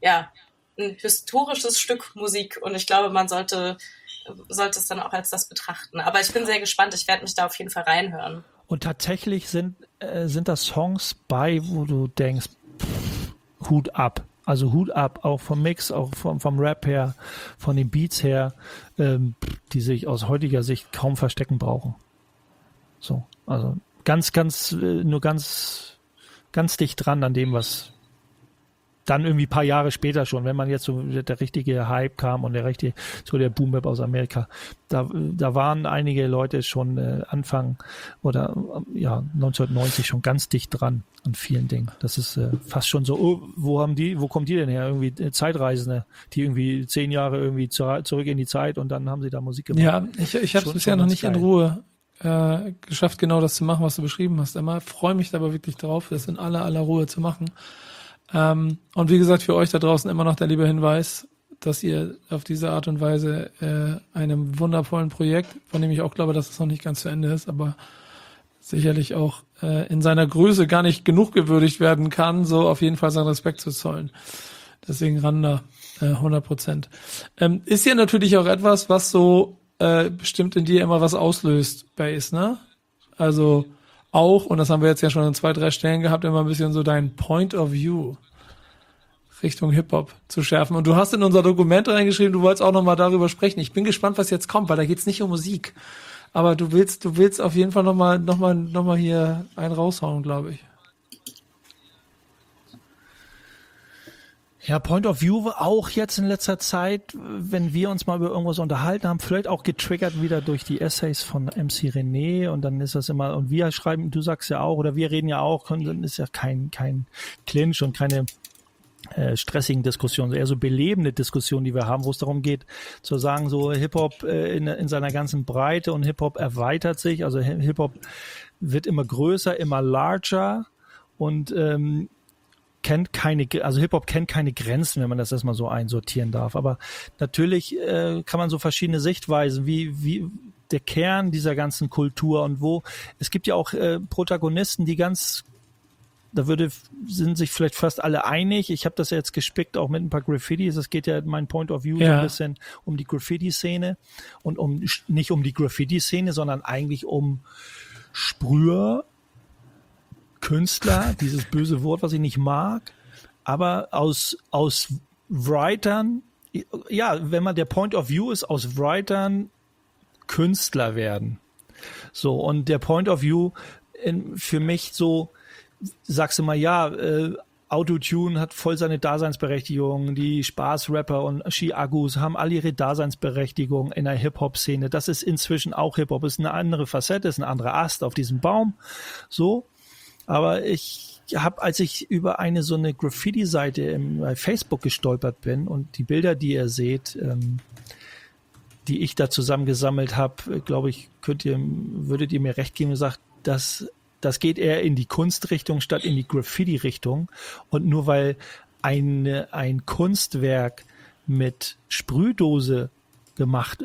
Stück Musik und ich glaube, man sollte es dann auch als das betrachten. Aber ich bin sehr gespannt, ich werde mich da auf jeden Fall reinhören. Und tatsächlich sind da Songs bei, wo du denkst, Hut ab. Also Hut ab, auch vom Mix, auch vom Rap her, von den Beats her, die sich aus heutiger Sicht kaum verstecken brauchen. So, also ganz ganz dicht dran an dem, was dann irgendwie ein paar Jahre später schon, wenn man jetzt so der richtige Hype kam und der Boom-Bap aus Amerika, da waren einige Leute schon Anfang oder 1990 schon ganz dicht dran an vielen Dingen. Das ist fast schon so, wo kommt die denn her? Irgendwie Zeitreisende, die irgendwie 10 Jahre irgendwie zurück in die Zeit und dann haben sie da Musik gemacht. Ja, ich habe es bisher noch nicht geil. In Ruhe geschafft, genau das zu machen, was du beschrieben hast. Emma, freue mich aber wirklich drauf, das in aller Ruhe zu machen. Und wie gesagt, für euch da draußen immer noch der liebe Hinweis, dass ihr auf diese Art und Weise einem wundervollen Projekt, von dem ich auch glaube, dass es noch nicht ganz zu Ende ist, aber sicherlich auch in seiner Größe gar nicht genug gewürdigt werden kann, so auf jeden Fall seinen Respekt zu zollen. Deswegen ran da 100%. Ist ja natürlich auch etwas, was so bestimmt in dir immer was auslöst, Bass, ne? Also auch, und das haben wir jetzt ja schon an 2, 3 Stellen gehabt, immer ein bisschen so dein Point of View Richtung Hip-Hop zu schärfen. Und du hast in unser Dokument reingeschrieben, du wolltest auch nochmal darüber sprechen. Ich bin gespannt, was jetzt kommt, weil da geht's nicht um Musik. Aber du willst auf jeden Fall nochmal hier einen raushauen, glaube ich. Ja, Point of View auch jetzt in letzter Zeit, wenn wir uns mal über irgendwas unterhalten haben, vielleicht auch getriggert wieder durch die Essays von MC René und dann ist das immer, und wir schreiben, du sagst ja auch, oder wir reden ja auch, und dann ist ja kein Clinch und keine stressigen Diskussionen, eher so belebende Diskussionen, die wir haben, wo es darum geht, zu sagen, so Hip-Hop in seiner ganzen Breite und Hip-Hop erweitert sich, also Hip-Hop wird immer größer, immer larger und Hip-Hop kennt keine Grenzen, wenn man das erstmal so einsortieren darf. Aber natürlich kann man so verschiedene Sichtweisen, wie der Kern dieser ganzen Kultur und es gibt ja auch Protagonisten, die sind sich vielleicht fast alle einig. Ich habe das ja jetzt gespickt, auch mit ein paar Graffitis. Es geht ja mein Point of View so ein bisschen um die Graffiti-Szene und nicht um die Graffiti-Szene, sondern eigentlich um Sprüher, Künstler, dieses böse Wort, was ich nicht mag, aber aus Writern, ja, wenn man der Point of View ist, aus Writern Künstler werden. So, und der Point of View für mich so, sagst du mal, ja, Autotune hat voll seine Daseinsberechtigung, die Spaßrapper und Ski-Agus haben alle ihre Daseinsberechtigung in der Hip-Hop-Szene. Das ist inzwischen auch Hip-Hop, ist eine andere Facette, ist ein anderer Ast auf diesem Baum, so. Aber ich habe, als ich über so eine Graffiti-Seite bei Facebook gestolpert bin und die Bilder, die ihr seht, die ich da zusammengesammelt habe, glaube ich, würdet ihr mir recht geben und sagt, das geht eher in die Kunstrichtung statt in die Graffiti-Richtung. Und nur weil ein Kunstwerk mit Sprühdose gemacht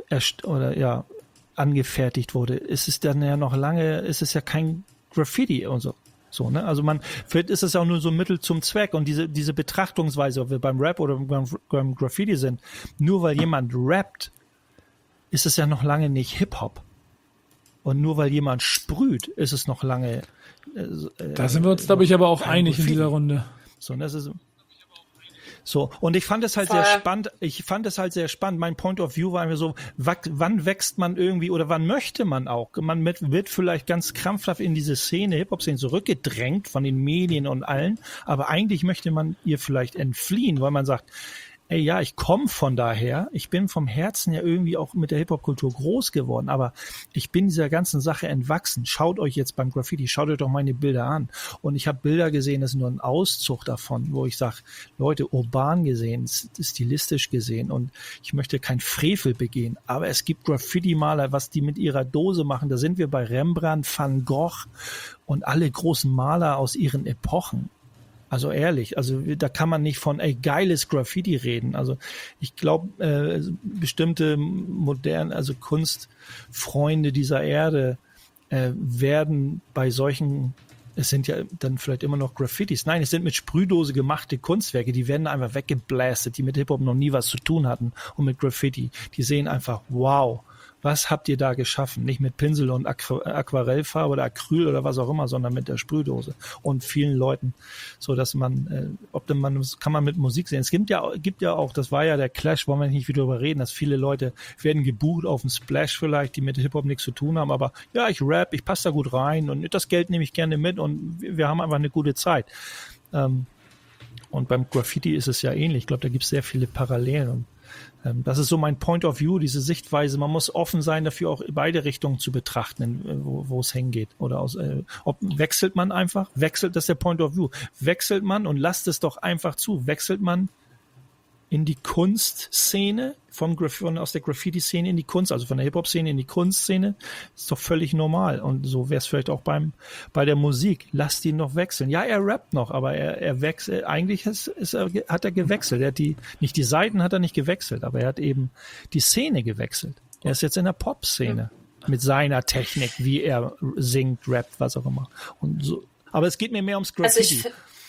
angefertigt wurde, ist es dann ja noch lange, ist es ja kein Graffiti und so. So, ne? Also vielleicht ist es ja auch nur so ein Mittel zum Zweck und diese Betrachtungsweise, ob wir beim Rap oder beim Graffiti sind, nur weil jemand rappt, ist es ja noch lange nicht Hip-Hop. Und nur weil jemand sprüht, ist es noch lange da sind wir uns, glaube ich, aber auch einig Graffiti in dieser Runde. So, und das ist so, und ich fand es halt sehr spannend. Mein Point of View war einfach so, wann wächst man irgendwie oder wann möchte man auch? Man wird vielleicht ganz krampfhaft in diese Szene, Hip-Hop-Szene zurückgedrängt von den Medien und allen, aber eigentlich möchte man ihr vielleicht entfliehen, weil man sagt, ey, ja, ich komme von daher, ich bin vom Herzen ja irgendwie auch mit der Hip-Hop-Kultur groß geworden, aber ich bin dieser ganzen Sache entwachsen. Schaut euch jetzt beim Graffiti, schaut euch doch meine Bilder an. Und ich habe Bilder gesehen, das ist nur ein Auszug davon, wo ich sage, Leute, urban gesehen, stilistisch gesehen und ich möchte kein Frevel begehen, aber es gibt Graffiti-Maler, was die mit ihrer Dose machen, da sind wir bei Rembrandt, Van Gogh und alle großen Maler aus ihren Epochen. Also ehrlich, also da kann man nicht von geiles Graffiti reden. Also ich glaube, bestimmte also Kunstfreunde dieser Erde werden bei solchen, es sind ja dann vielleicht immer noch Graffitis. Nein, es sind mit Sprühdose gemachte Kunstwerke, die werden einfach weggeblastet, die mit Hip-Hop noch nie was zu tun hatten und mit Graffiti. Die sehen einfach, wow, was habt ihr da geschaffen? Nicht mit Pinsel und Aquarellfarbe oder Acryl oder was auch immer, sondern mit der Sprühdose und vielen Leuten, so dass man, kann man mit Musik sehen. Es gibt ja auch, das war ja der Clash, wollen wir nicht wieder darüber reden, dass viele Leute werden gebucht auf einen Splash vielleicht, die mit Hip-Hop nichts zu tun haben, aber ja, ich rap, ich passe da gut rein und das Geld nehme ich gerne mit und wir haben einfach eine gute Zeit. Und beim Graffiti ist es ja ähnlich. Ich glaube, da gibt es sehr viele Parallelen. Und das ist so mein Point of View, diese Sichtweise. Man muss offen sein, dafür auch beide Richtungen zu betrachten, wo es hingeht. Oder wechselt man einfach? Das ist der Point of View. Wechselt man und lasst es doch einfach zu. Wechselt man in die Kunstszene, aus der Graffiti-Szene in die Kunst, also von der Hip-Hop-Szene in die Kunstszene, ist doch völlig normal. Und so wäre es vielleicht auch bei der Musik. Lasst ihn noch wechseln. Ja, er rappt noch, aber er wechselt. Eigentlich hat er gewechselt. Nicht die Seiten hat er nicht gewechselt, aber er hat eben die Szene gewechselt. Er ist jetzt in der Pop-Szene mit seiner Technik, wie er singt, rappt, was auch immer. Und so. Aber es geht mir mehr ums Graffiti.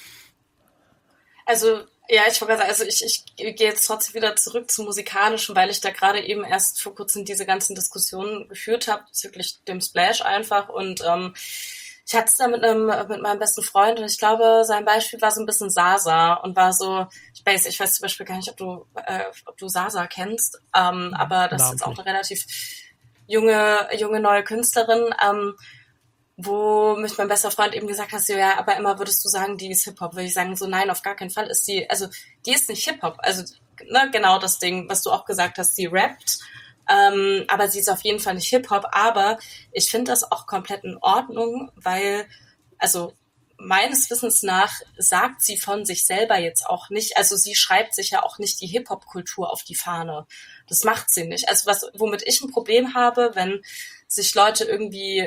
Ich wollte gerade sagen, ich gehe jetzt trotzdem wieder zurück zum Musikalischen, weil ich da gerade eben erst vor kurzem diese ganzen Diskussionen geführt habe, bezüglich dem Splash einfach. Und ich hatte es da mit meinem besten Freund und ich glaube, sein Beispiel war so ein bisschen Sasa und war so, ich weiß zum Beispiel gar nicht, ob du Sasa kennst, aber das ist jetzt auch eine relativ junge neue Künstlerin, wo mich mein bester Freund eben gesagt hat, so, ja, aber immer würdest du sagen, die ist Hip-Hop. Würde ich sagen, so nein, auf gar keinen Fall ist die, also die ist nicht Hip-Hop. Also genau das Ding, was du auch gesagt hast, die rappt, aber sie ist auf jeden Fall nicht Hip-Hop. Aber ich finde das auch komplett in Ordnung, weil, also meines Wissens nach sagt sie von sich selber jetzt auch nicht, also sie schreibt sich ja auch nicht die Hip-Hop-Kultur auf die Fahne. Das macht sie nicht. Also womit ich ein Problem habe, wenn sich Leute irgendwie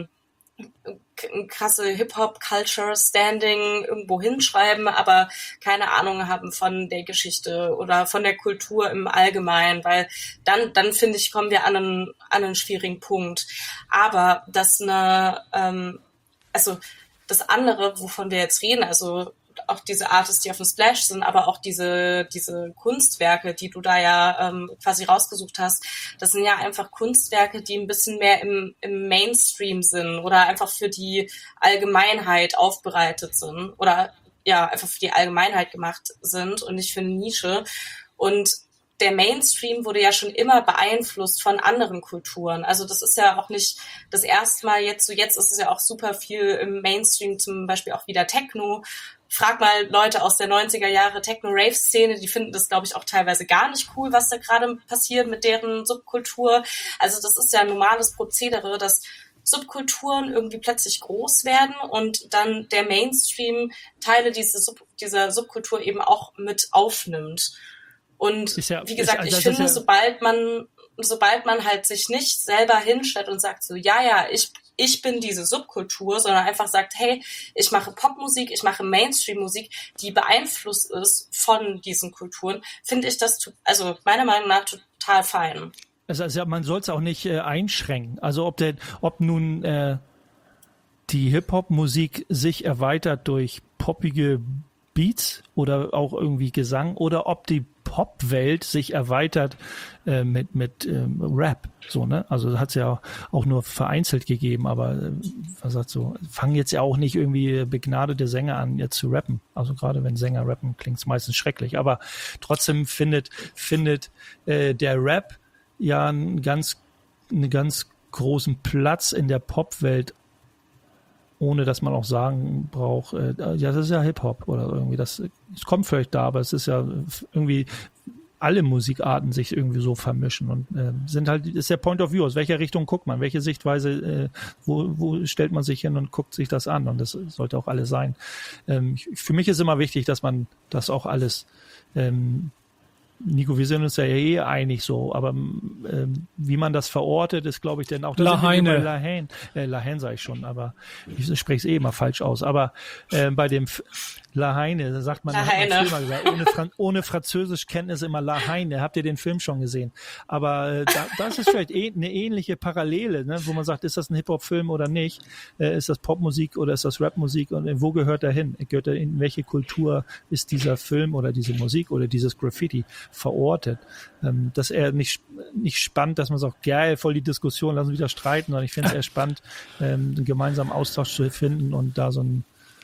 krasse Hip-Hop-Culture-Standing irgendwo hinschreiben, aber keine Ahnung haben von der Geschichte oder von der Kultur im Allgemeinen, weil dann finde ich, kommen wir an einen schwierigen Punkt. Aber das das andere, wovon wir jetzt reden, also auch diese Artists, die auf dem Splash sind, aber auch diese Kunstwerke, die du da ja quasi rausgesucht hast, das sind ja einfach Kunstwerke, die ein bisschen mehr im Mainstream sind oder einfach für die Allgemeinheit aufbereitet sind oder ja, einfach für die Allgemeinheit gemacht sind und nicht für eine Nische. Und der Mainstream wurde ja schon immer beeinflusst von anderen Kulturen. Also das ist ja auch nicht das erste Mal jetzt ist es ja auch super viel im Mainstream, zum Beispiel auch wieder Techno. Frag mal Leute aus der 90er Jahre Techno-Rave-Szene, die finden das, glaube ich, auch teilweise gar nicht cool, was da gerade passiert mit deren Subkultur. Also das ist ja ein normales Prozedere, dass Subkulturen irgendwie plötzlich groß werden und dann der Mainstream Teile dieser Subkultur eben auch mit aufnimmt. Und wie gesagt, ich finde, sobald man halt sich nicht selber hinstellt und sagt so, ja, ich bin diese Subkultur, sondern einfach sagt, hey, ich mache Popmusik, ich mache Mainstream-Musik, die beeinflusst ist von diesen Kulturen, finde ich das, also meiner Meinung nach total fein. Also man soll es auch nicht einschränken. Also ob nun die Hip-Hop-Musik sich erweitert durch poppige Beats oder auch irgendwie Gesang oder ob die Pop-Welt sich erweitert mit Rap, so, ne? Also hat es ja auch nur vereinzelt gegeben, aber fangen jetzt ja auch nicht irgendwie begnadete Sänger an, jetzt zu rappen. Also gerade wenn Sänger rappen, klingt es meistens schrecklich, aber trotzdem findet der Rap ja einen ganz großen Platz in der Popwelt, ohne dass man auch sagen braucht, das ist ja Hip-Hop oder irgendwie, es kommt vielleicht da, aber es ist ja irgendwie alle Musikarten sich irgendwie so vermischen und ist der Point of View, aus welcher Richtung guckt man, welche Sichtweise, wo stellt man sich hin und guckt sich das an und das sollte auch alles sein. Für mich ist immer wichtig, dass man das auch alles Nico, wir sind uns ja einig so, aber wie man das verortet, ist, glaube ich, denn auch Lahaine. Lahaine sage ich schon, aber ich spreche es immer falsch aus. Aber bei dem Lahaine, da sagt man, Lahaine. hat man früher mal gesagt, ohne Französischkenntnis immer Lahaine. Habt ihr den Film schon gesehen? Aber das ist vielleicht eine ähnliche Parallele, ne? Wo man sagt, ist das ein Hip-Hop-Film oder nicht? Ist das Popmusik oder ist das Rapmusik? Und wo gehört er hin? Gehört er in welche Kultur ist dieser Film oder diese Musik oder dieses Graffiti verortet? Das ist eher nicht spannend, dass man sagt, geil, voll die Diskussion, lassen wir wieder streiten, sondern ich finde es eher spannend, einen gemeinsamen Austausch zu finden und da so ein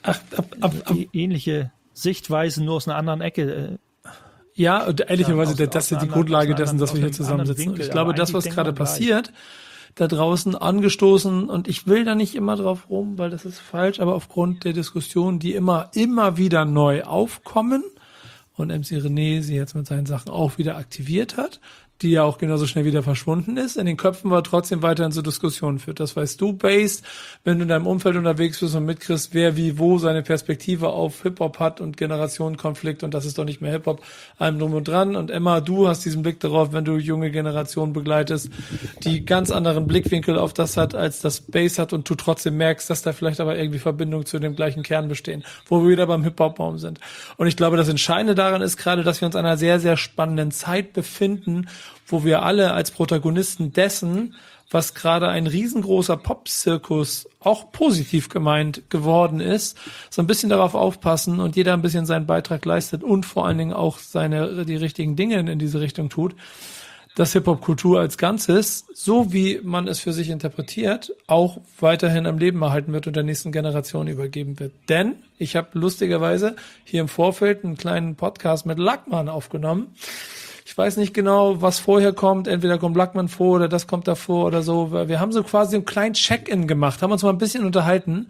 ähnliche Sichtweisen nur aus einer anderen Ecke. Ja, und ehrlicherweise, aus das ist ja die einer Grundlage anderen- dessen, dass aus wir hier einem zusammensitzen. anderen Und ich Winkel, glaube, aber das, was eigentlich gerade denkt man gleich. passiert, da draußen angestoßen, und ich will da nicht immer drauf rum, weil das ist falsch, aber aufgrund der Diskussionen, die immer wieder neu aufkommen und MC René sie jetzt mit seinen Sachen auch wieder aktiviert hat, die ja auch genauso schnell wieder verschwunden ist, in den Köpfen war trotzdem weiterhin so Diskussionen führt. Das weißt du, Base, wenn du in deinem Umfeld unterwegs bist und mitkriegst, wer wie wo seine Perspektive auf Hip-Hop hat und Generationenkonflikt und das ist doch nicht mehr Hip-Hop, allem drum und dran. Und Emma, du hast diesen Blick darauf, wenn du junge Generationen begleitest, die ganz anderen Blickwinkel auf das hat, als das Base hat und du trotzdem merkst, dass da vielleicht aber irgendwie Verbindungen zu dem gleichen Kern bestehen, wo wir wieder beim Hip-Hop-Baum sind. Und ich glaube, das Entscheidende daran ist gerade, dass wir uns in einer sehr, sehr spannenden Zeit befinden, wo wir alle als Protagonisten dessen, was gerade ein riesengroßer Pop-Zirkus auch positiv gemeint geworden ist, so ein bisschen darauf aufpassen und jeder ein bisschen seinen Beitrag leistet und vor allen Dingen auch die richtigen Dinge in diese Richtung tut, dass Hip-Hop-Kultur als Ganzes, so wie man es für sich interpretiert, auch weiterhin am Leben erhalten wird und der nächsten Generation übergeben wird. Denn ich habe lustigerweise hier im Vorfeld einen kleinen Podcast mit Lackmann aufgenommen. Ich weiß nicht genau, was vorher kommt. Entweder kommt Lackmann vor oder das kommt davor oder so. Wir haben so quasi einen kleinen Check-in gemacht, haben uns mal ein bisschen unterhalten.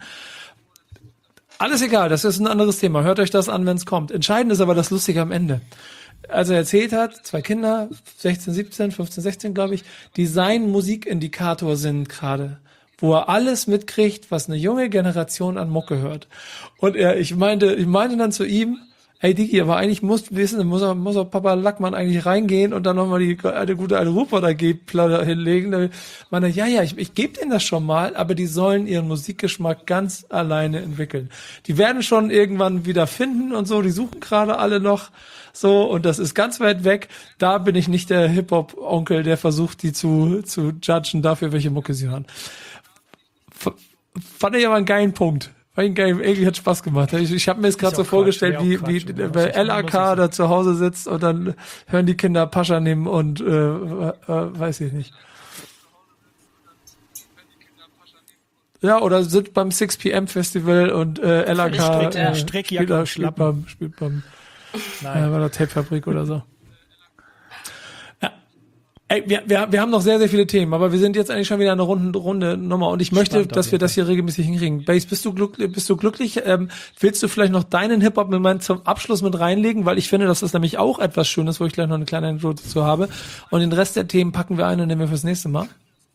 Alles egal, das ist ein anderes Thema. Hört euch das an, wenn es kommt. Entscheidend ist aber das Lustige am Ende. Als er erzählt hat, 2 Kinder, 16, 17, 15, 16, glaube ich, die sein Musikindikator sind gerade, wo er alles mitkriegt, was eine junge Generation an Mucke hört. Und ich meinte dann zu ihm, hey Digi, aber eigentlich muss auch Papa Lackmann eigentlich reingehen und dann nochmal die gute alte Ruper da hinlegen. Meine, ja, ich gebe denen das schon mal, aber die sollen ihren Musikgeschmack ganz alleine entwickeln. Die werden schon irgendwann wieder finden und so, die suchen gerade alle noch so und das ist ganz weit weg. Da bin ich nicht der Hip-Hop-Onkel, der versucht, die zu judgen dafür, welche Mucke sie hören. Fand ich aber einen geilen Punkt. Irgendwie hat Spaß gemacht. Ich habe mir es gerade so vorgestellt, wie bei LAK da zu Hause sitzt und dann hören die Kinder Pascha nehmen und weiß ich nicht. Ja, oder sind beim 6 PM Festival und LAK spielt beim bei der Tapefabrik oder so. Ey, wir haben noch sehr, sehr viele Themen, aber wir sind jetzt eigentlich schon wieder eine runde Nummer und ich möchte, dass wir das hier regelmäßig hinkriegen. Base, bist du glücklich? Willst du vielleicht noch deinen Hip-Hop-Moment zum Abschluss mit reinlegen? Weil ich finde, das ist nämlich auch etwas Schönes, wo ich gleich noch eine kleine Anekdote zu habe. Und den Rest der Themen packen wir ein und nehmen wir fürs nächste Mal.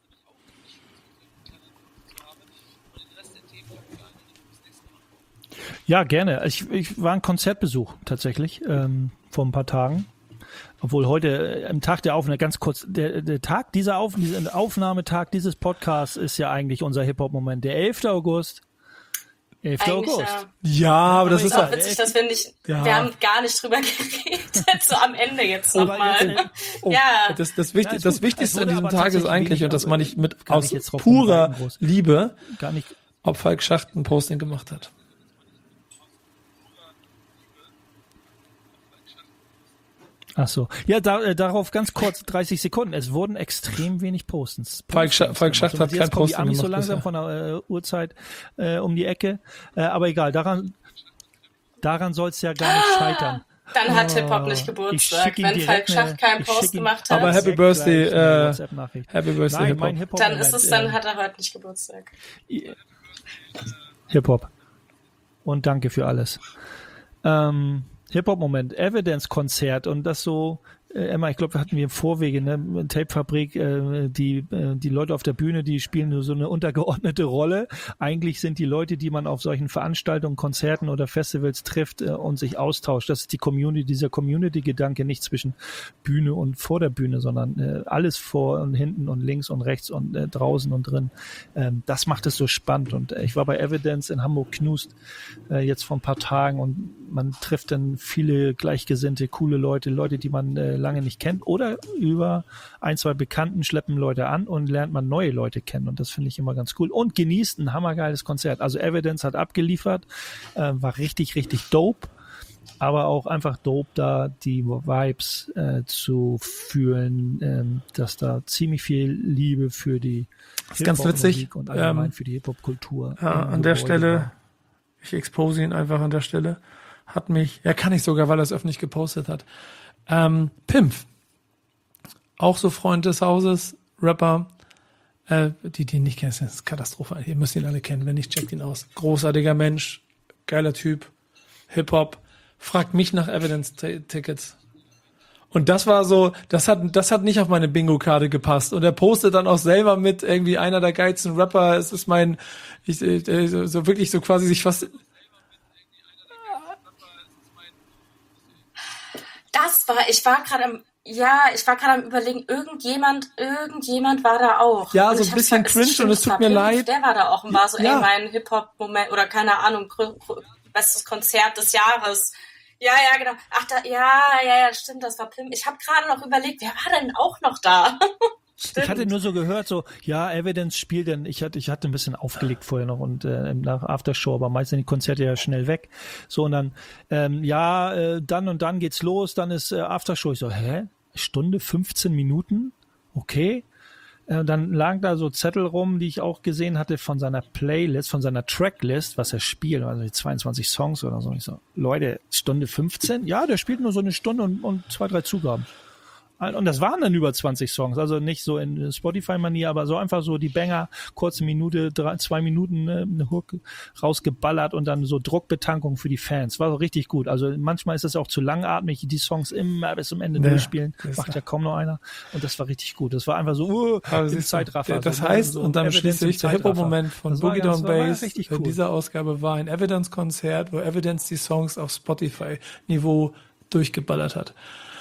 Ja, gerne. Ich war ein Konzertbesuch tatsächlich vor ein paar Tagen. Obwohl heute am Tag der Aufnahme, ganz kurz, der Tag dieser Aufnahmetag dieses Podcasts ist ja eigentlich unser Hip-Hop-Moment. Der 11. August. 11. Eigentlich, August. Ja, aber das ist ist auch witzig, dass wir haben gar nicht drüber geredet, so am Ende jetzt nochmal. Ja. Das Wichtigste an diesem Tag ist eigentlich, und das meine ich aus jetzt purer Liebe, gar nicht. ob Falk Schacht ein Posting gemacht hat. Ach so. Ja, darauf ganz kurz 30 Sekunden. Es wurden extrem wenig Postings. Falk Schacht hat kein Posting gemacht. So gemacht langsam von der Uhrzeit um die Ecke. Aber egal, daran soll es ja gar nicht scheitern. Dann hat Hip-Hop nicht Geburtstag, wenn Falk Schacht keinen Post gemacht hat. Aber Happy Birthday, Happy Birthday Nein, Hip-Hop. Dann ist es, dann hat er heute nicht Geburtstag. Hip-Hop. Und danke für alles. Hip-Hop-Moment, Evidence-Konzert und das so Emma, ich glaube, wir hatten im Vorwege, ne, Tapefabrik, die Leute auf der Bühne, die spielen nur so eine untergeordnete Rolle. Eigentlich sind die Leute, die man auf solchen Veranstaltungen, Konzerten oder Festivals trifft und sich austauscht. Das ist die Community, dieser Community-Gedanke, nicht zwischen Bühne und vor der Bühne, sondern alles vor und hinten und links und rechts und draußen und drin. Das macht es so spannend. Und ich war bei Evidence in Hamburg-Knust jetzt vor ein paar Tagen und man trifft dann viele gleichgesinnte, coole Leute, die man lange nicht kennt, oder über ein, zwei Bekannten schleppen Leute an und lernt man neue Leute kennen, und das finde ich immer ganz cool und genießt ein hammergeiles Konzert. Also Evidence hat abgeliefert, war richtig, richtig dope, aber auch einfach dope, da die Vibes zu fühlen, dass da ziemlich viel Liebe für die das ist ganz witzig und allgemein für die Hip-Hop-Kultur. An der Stelle, ich expose ihn einfach an der Stelle, hat mich, kann ich sogar, weil er es öffentlich gepostet hat, Pimpf, auch so Freund des Hauses, Rapper, die ihn nicht kennen, das ist Katastrophe, ihr müsst ihn alle kennen, wenn nicht, checkt ihn aus. Großartiger Mensch, geiler Typ, Hip-Hop, fragt mich nach Evidence-Tickets. Und das war so, das hat nicht auf meine Bingo-Karte gepasst. Und er postet dann auch selber mit irgendwie einer der geilsten Rapper. Es ist so wirklich so quasi sich fast. Ich war gerade am Überlegen, irgendjemand war da auch. Ja, so ein bisschen cringe und es tut mir leid. Der war da auch und war so, mein Hip-Hop-Moment oder keine Ahnung, bestes Konzert des Jahres. Ja, genau. Ach, stimmt, das war Pim. Ich habe gerade noch überlegt, wer war denn auch noch da? Ich hatte nur so gehört, Evidence spielt, denn ich hatte ein bisschen aufgelegt vorher noch und nach Aftershow, aber meist sind die Konzerte ja schnell weg. So, und dann, dann und dann geht's los, dann ist Aftershow. Ich so, Stunde, 15 Minuten? Okay. Dann lagen da so Zettel rum, die ich auch gesehen hatte von seiner Playlist, von seiner Tracklist, was er spielt, also 22 Songs oder so. Ich so, Leute, Stunde 15? Ja, der spielt nur so eine Stunde und 2, 3 Zugaben. Und das waren dann über 20 Songs, also nicht so in Spotify-Manier, aber so einfach so die Banger, kurze Minute, 2 Minuten eine Hook rausgeballert und dann so Druckbetankung für die Fans. War so richtig gut. Also manchmal ist es auch zu langatmig, die Songs immer bis zum Ende durchspielen. Macht ja kaum noch einer. Und das war richtig gut. Das war einfach so im Zeitraffer. Das heißt, so und dann schließlich der Hip-Hop-Moment von Boogie Down Bass cool. in dieser Ausgabe war ein Evidence-Konzert, wo Evidence die Songs auf Spotify-Niveau durchgeballert hat.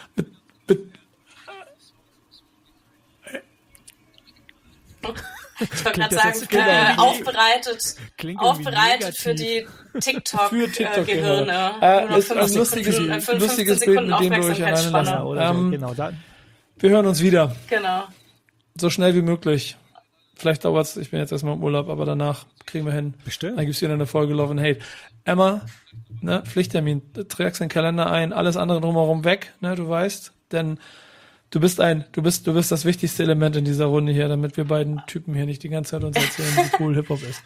Ich wollte gerade sagen, aufbereitet für die TikTok-Gehirne. Ist ein lustiges Bild, mit dem wir euch alleine lassen. Oder so. Genau, wir hören uns wieder. Genau. So schnell wie möglich. Vielleicht dauert's, ich bin jetzt erstmal im Urlaub, aber danach kriegen wir hin. Bestimmt. Dann gibt's wieder eine Folge Love and Hate. Emma, Pflichttermin, trägst den Kalender ein, alles andere drumherum weg, du weißt, denn du bist das wichtigste Element in dieser Runde hier, damit wir beiden Typen hier nicht die ganze Zeit uns erzählen, wie cool Hip-Hop ist.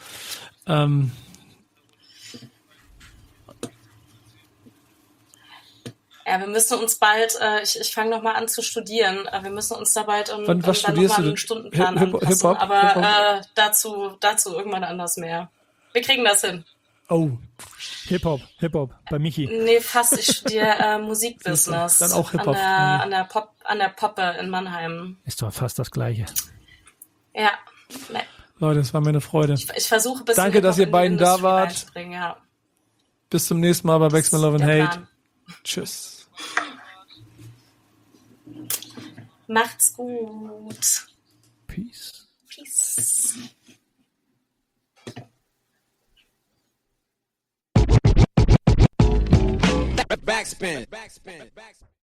Ja, wir müssen uns bald, ich fange nochmal an zu studieren, wir müssen uns da bald was studierst du? Einen Stundenplan anpassen, Hip-Hop? aber dazu irgendwann anders mehr. Wir kriegen das hin. Oh, Hip-Hop, bei Michi. Nee, fast, ich studiere Musikbusiness. Dann auch Hip-Hop. An der Poppe in Mannheim. Ist doch fast das Gleiche. Ja. Leute, es war mir eine Freude. Ich versuche ein bisschen Danke, dass ihr beiden da wart. Ja. Bis zum nächsten Mal bei Backspin Love and Hate. Plan. Tschüss. Macht's gut. Peace. Backspin.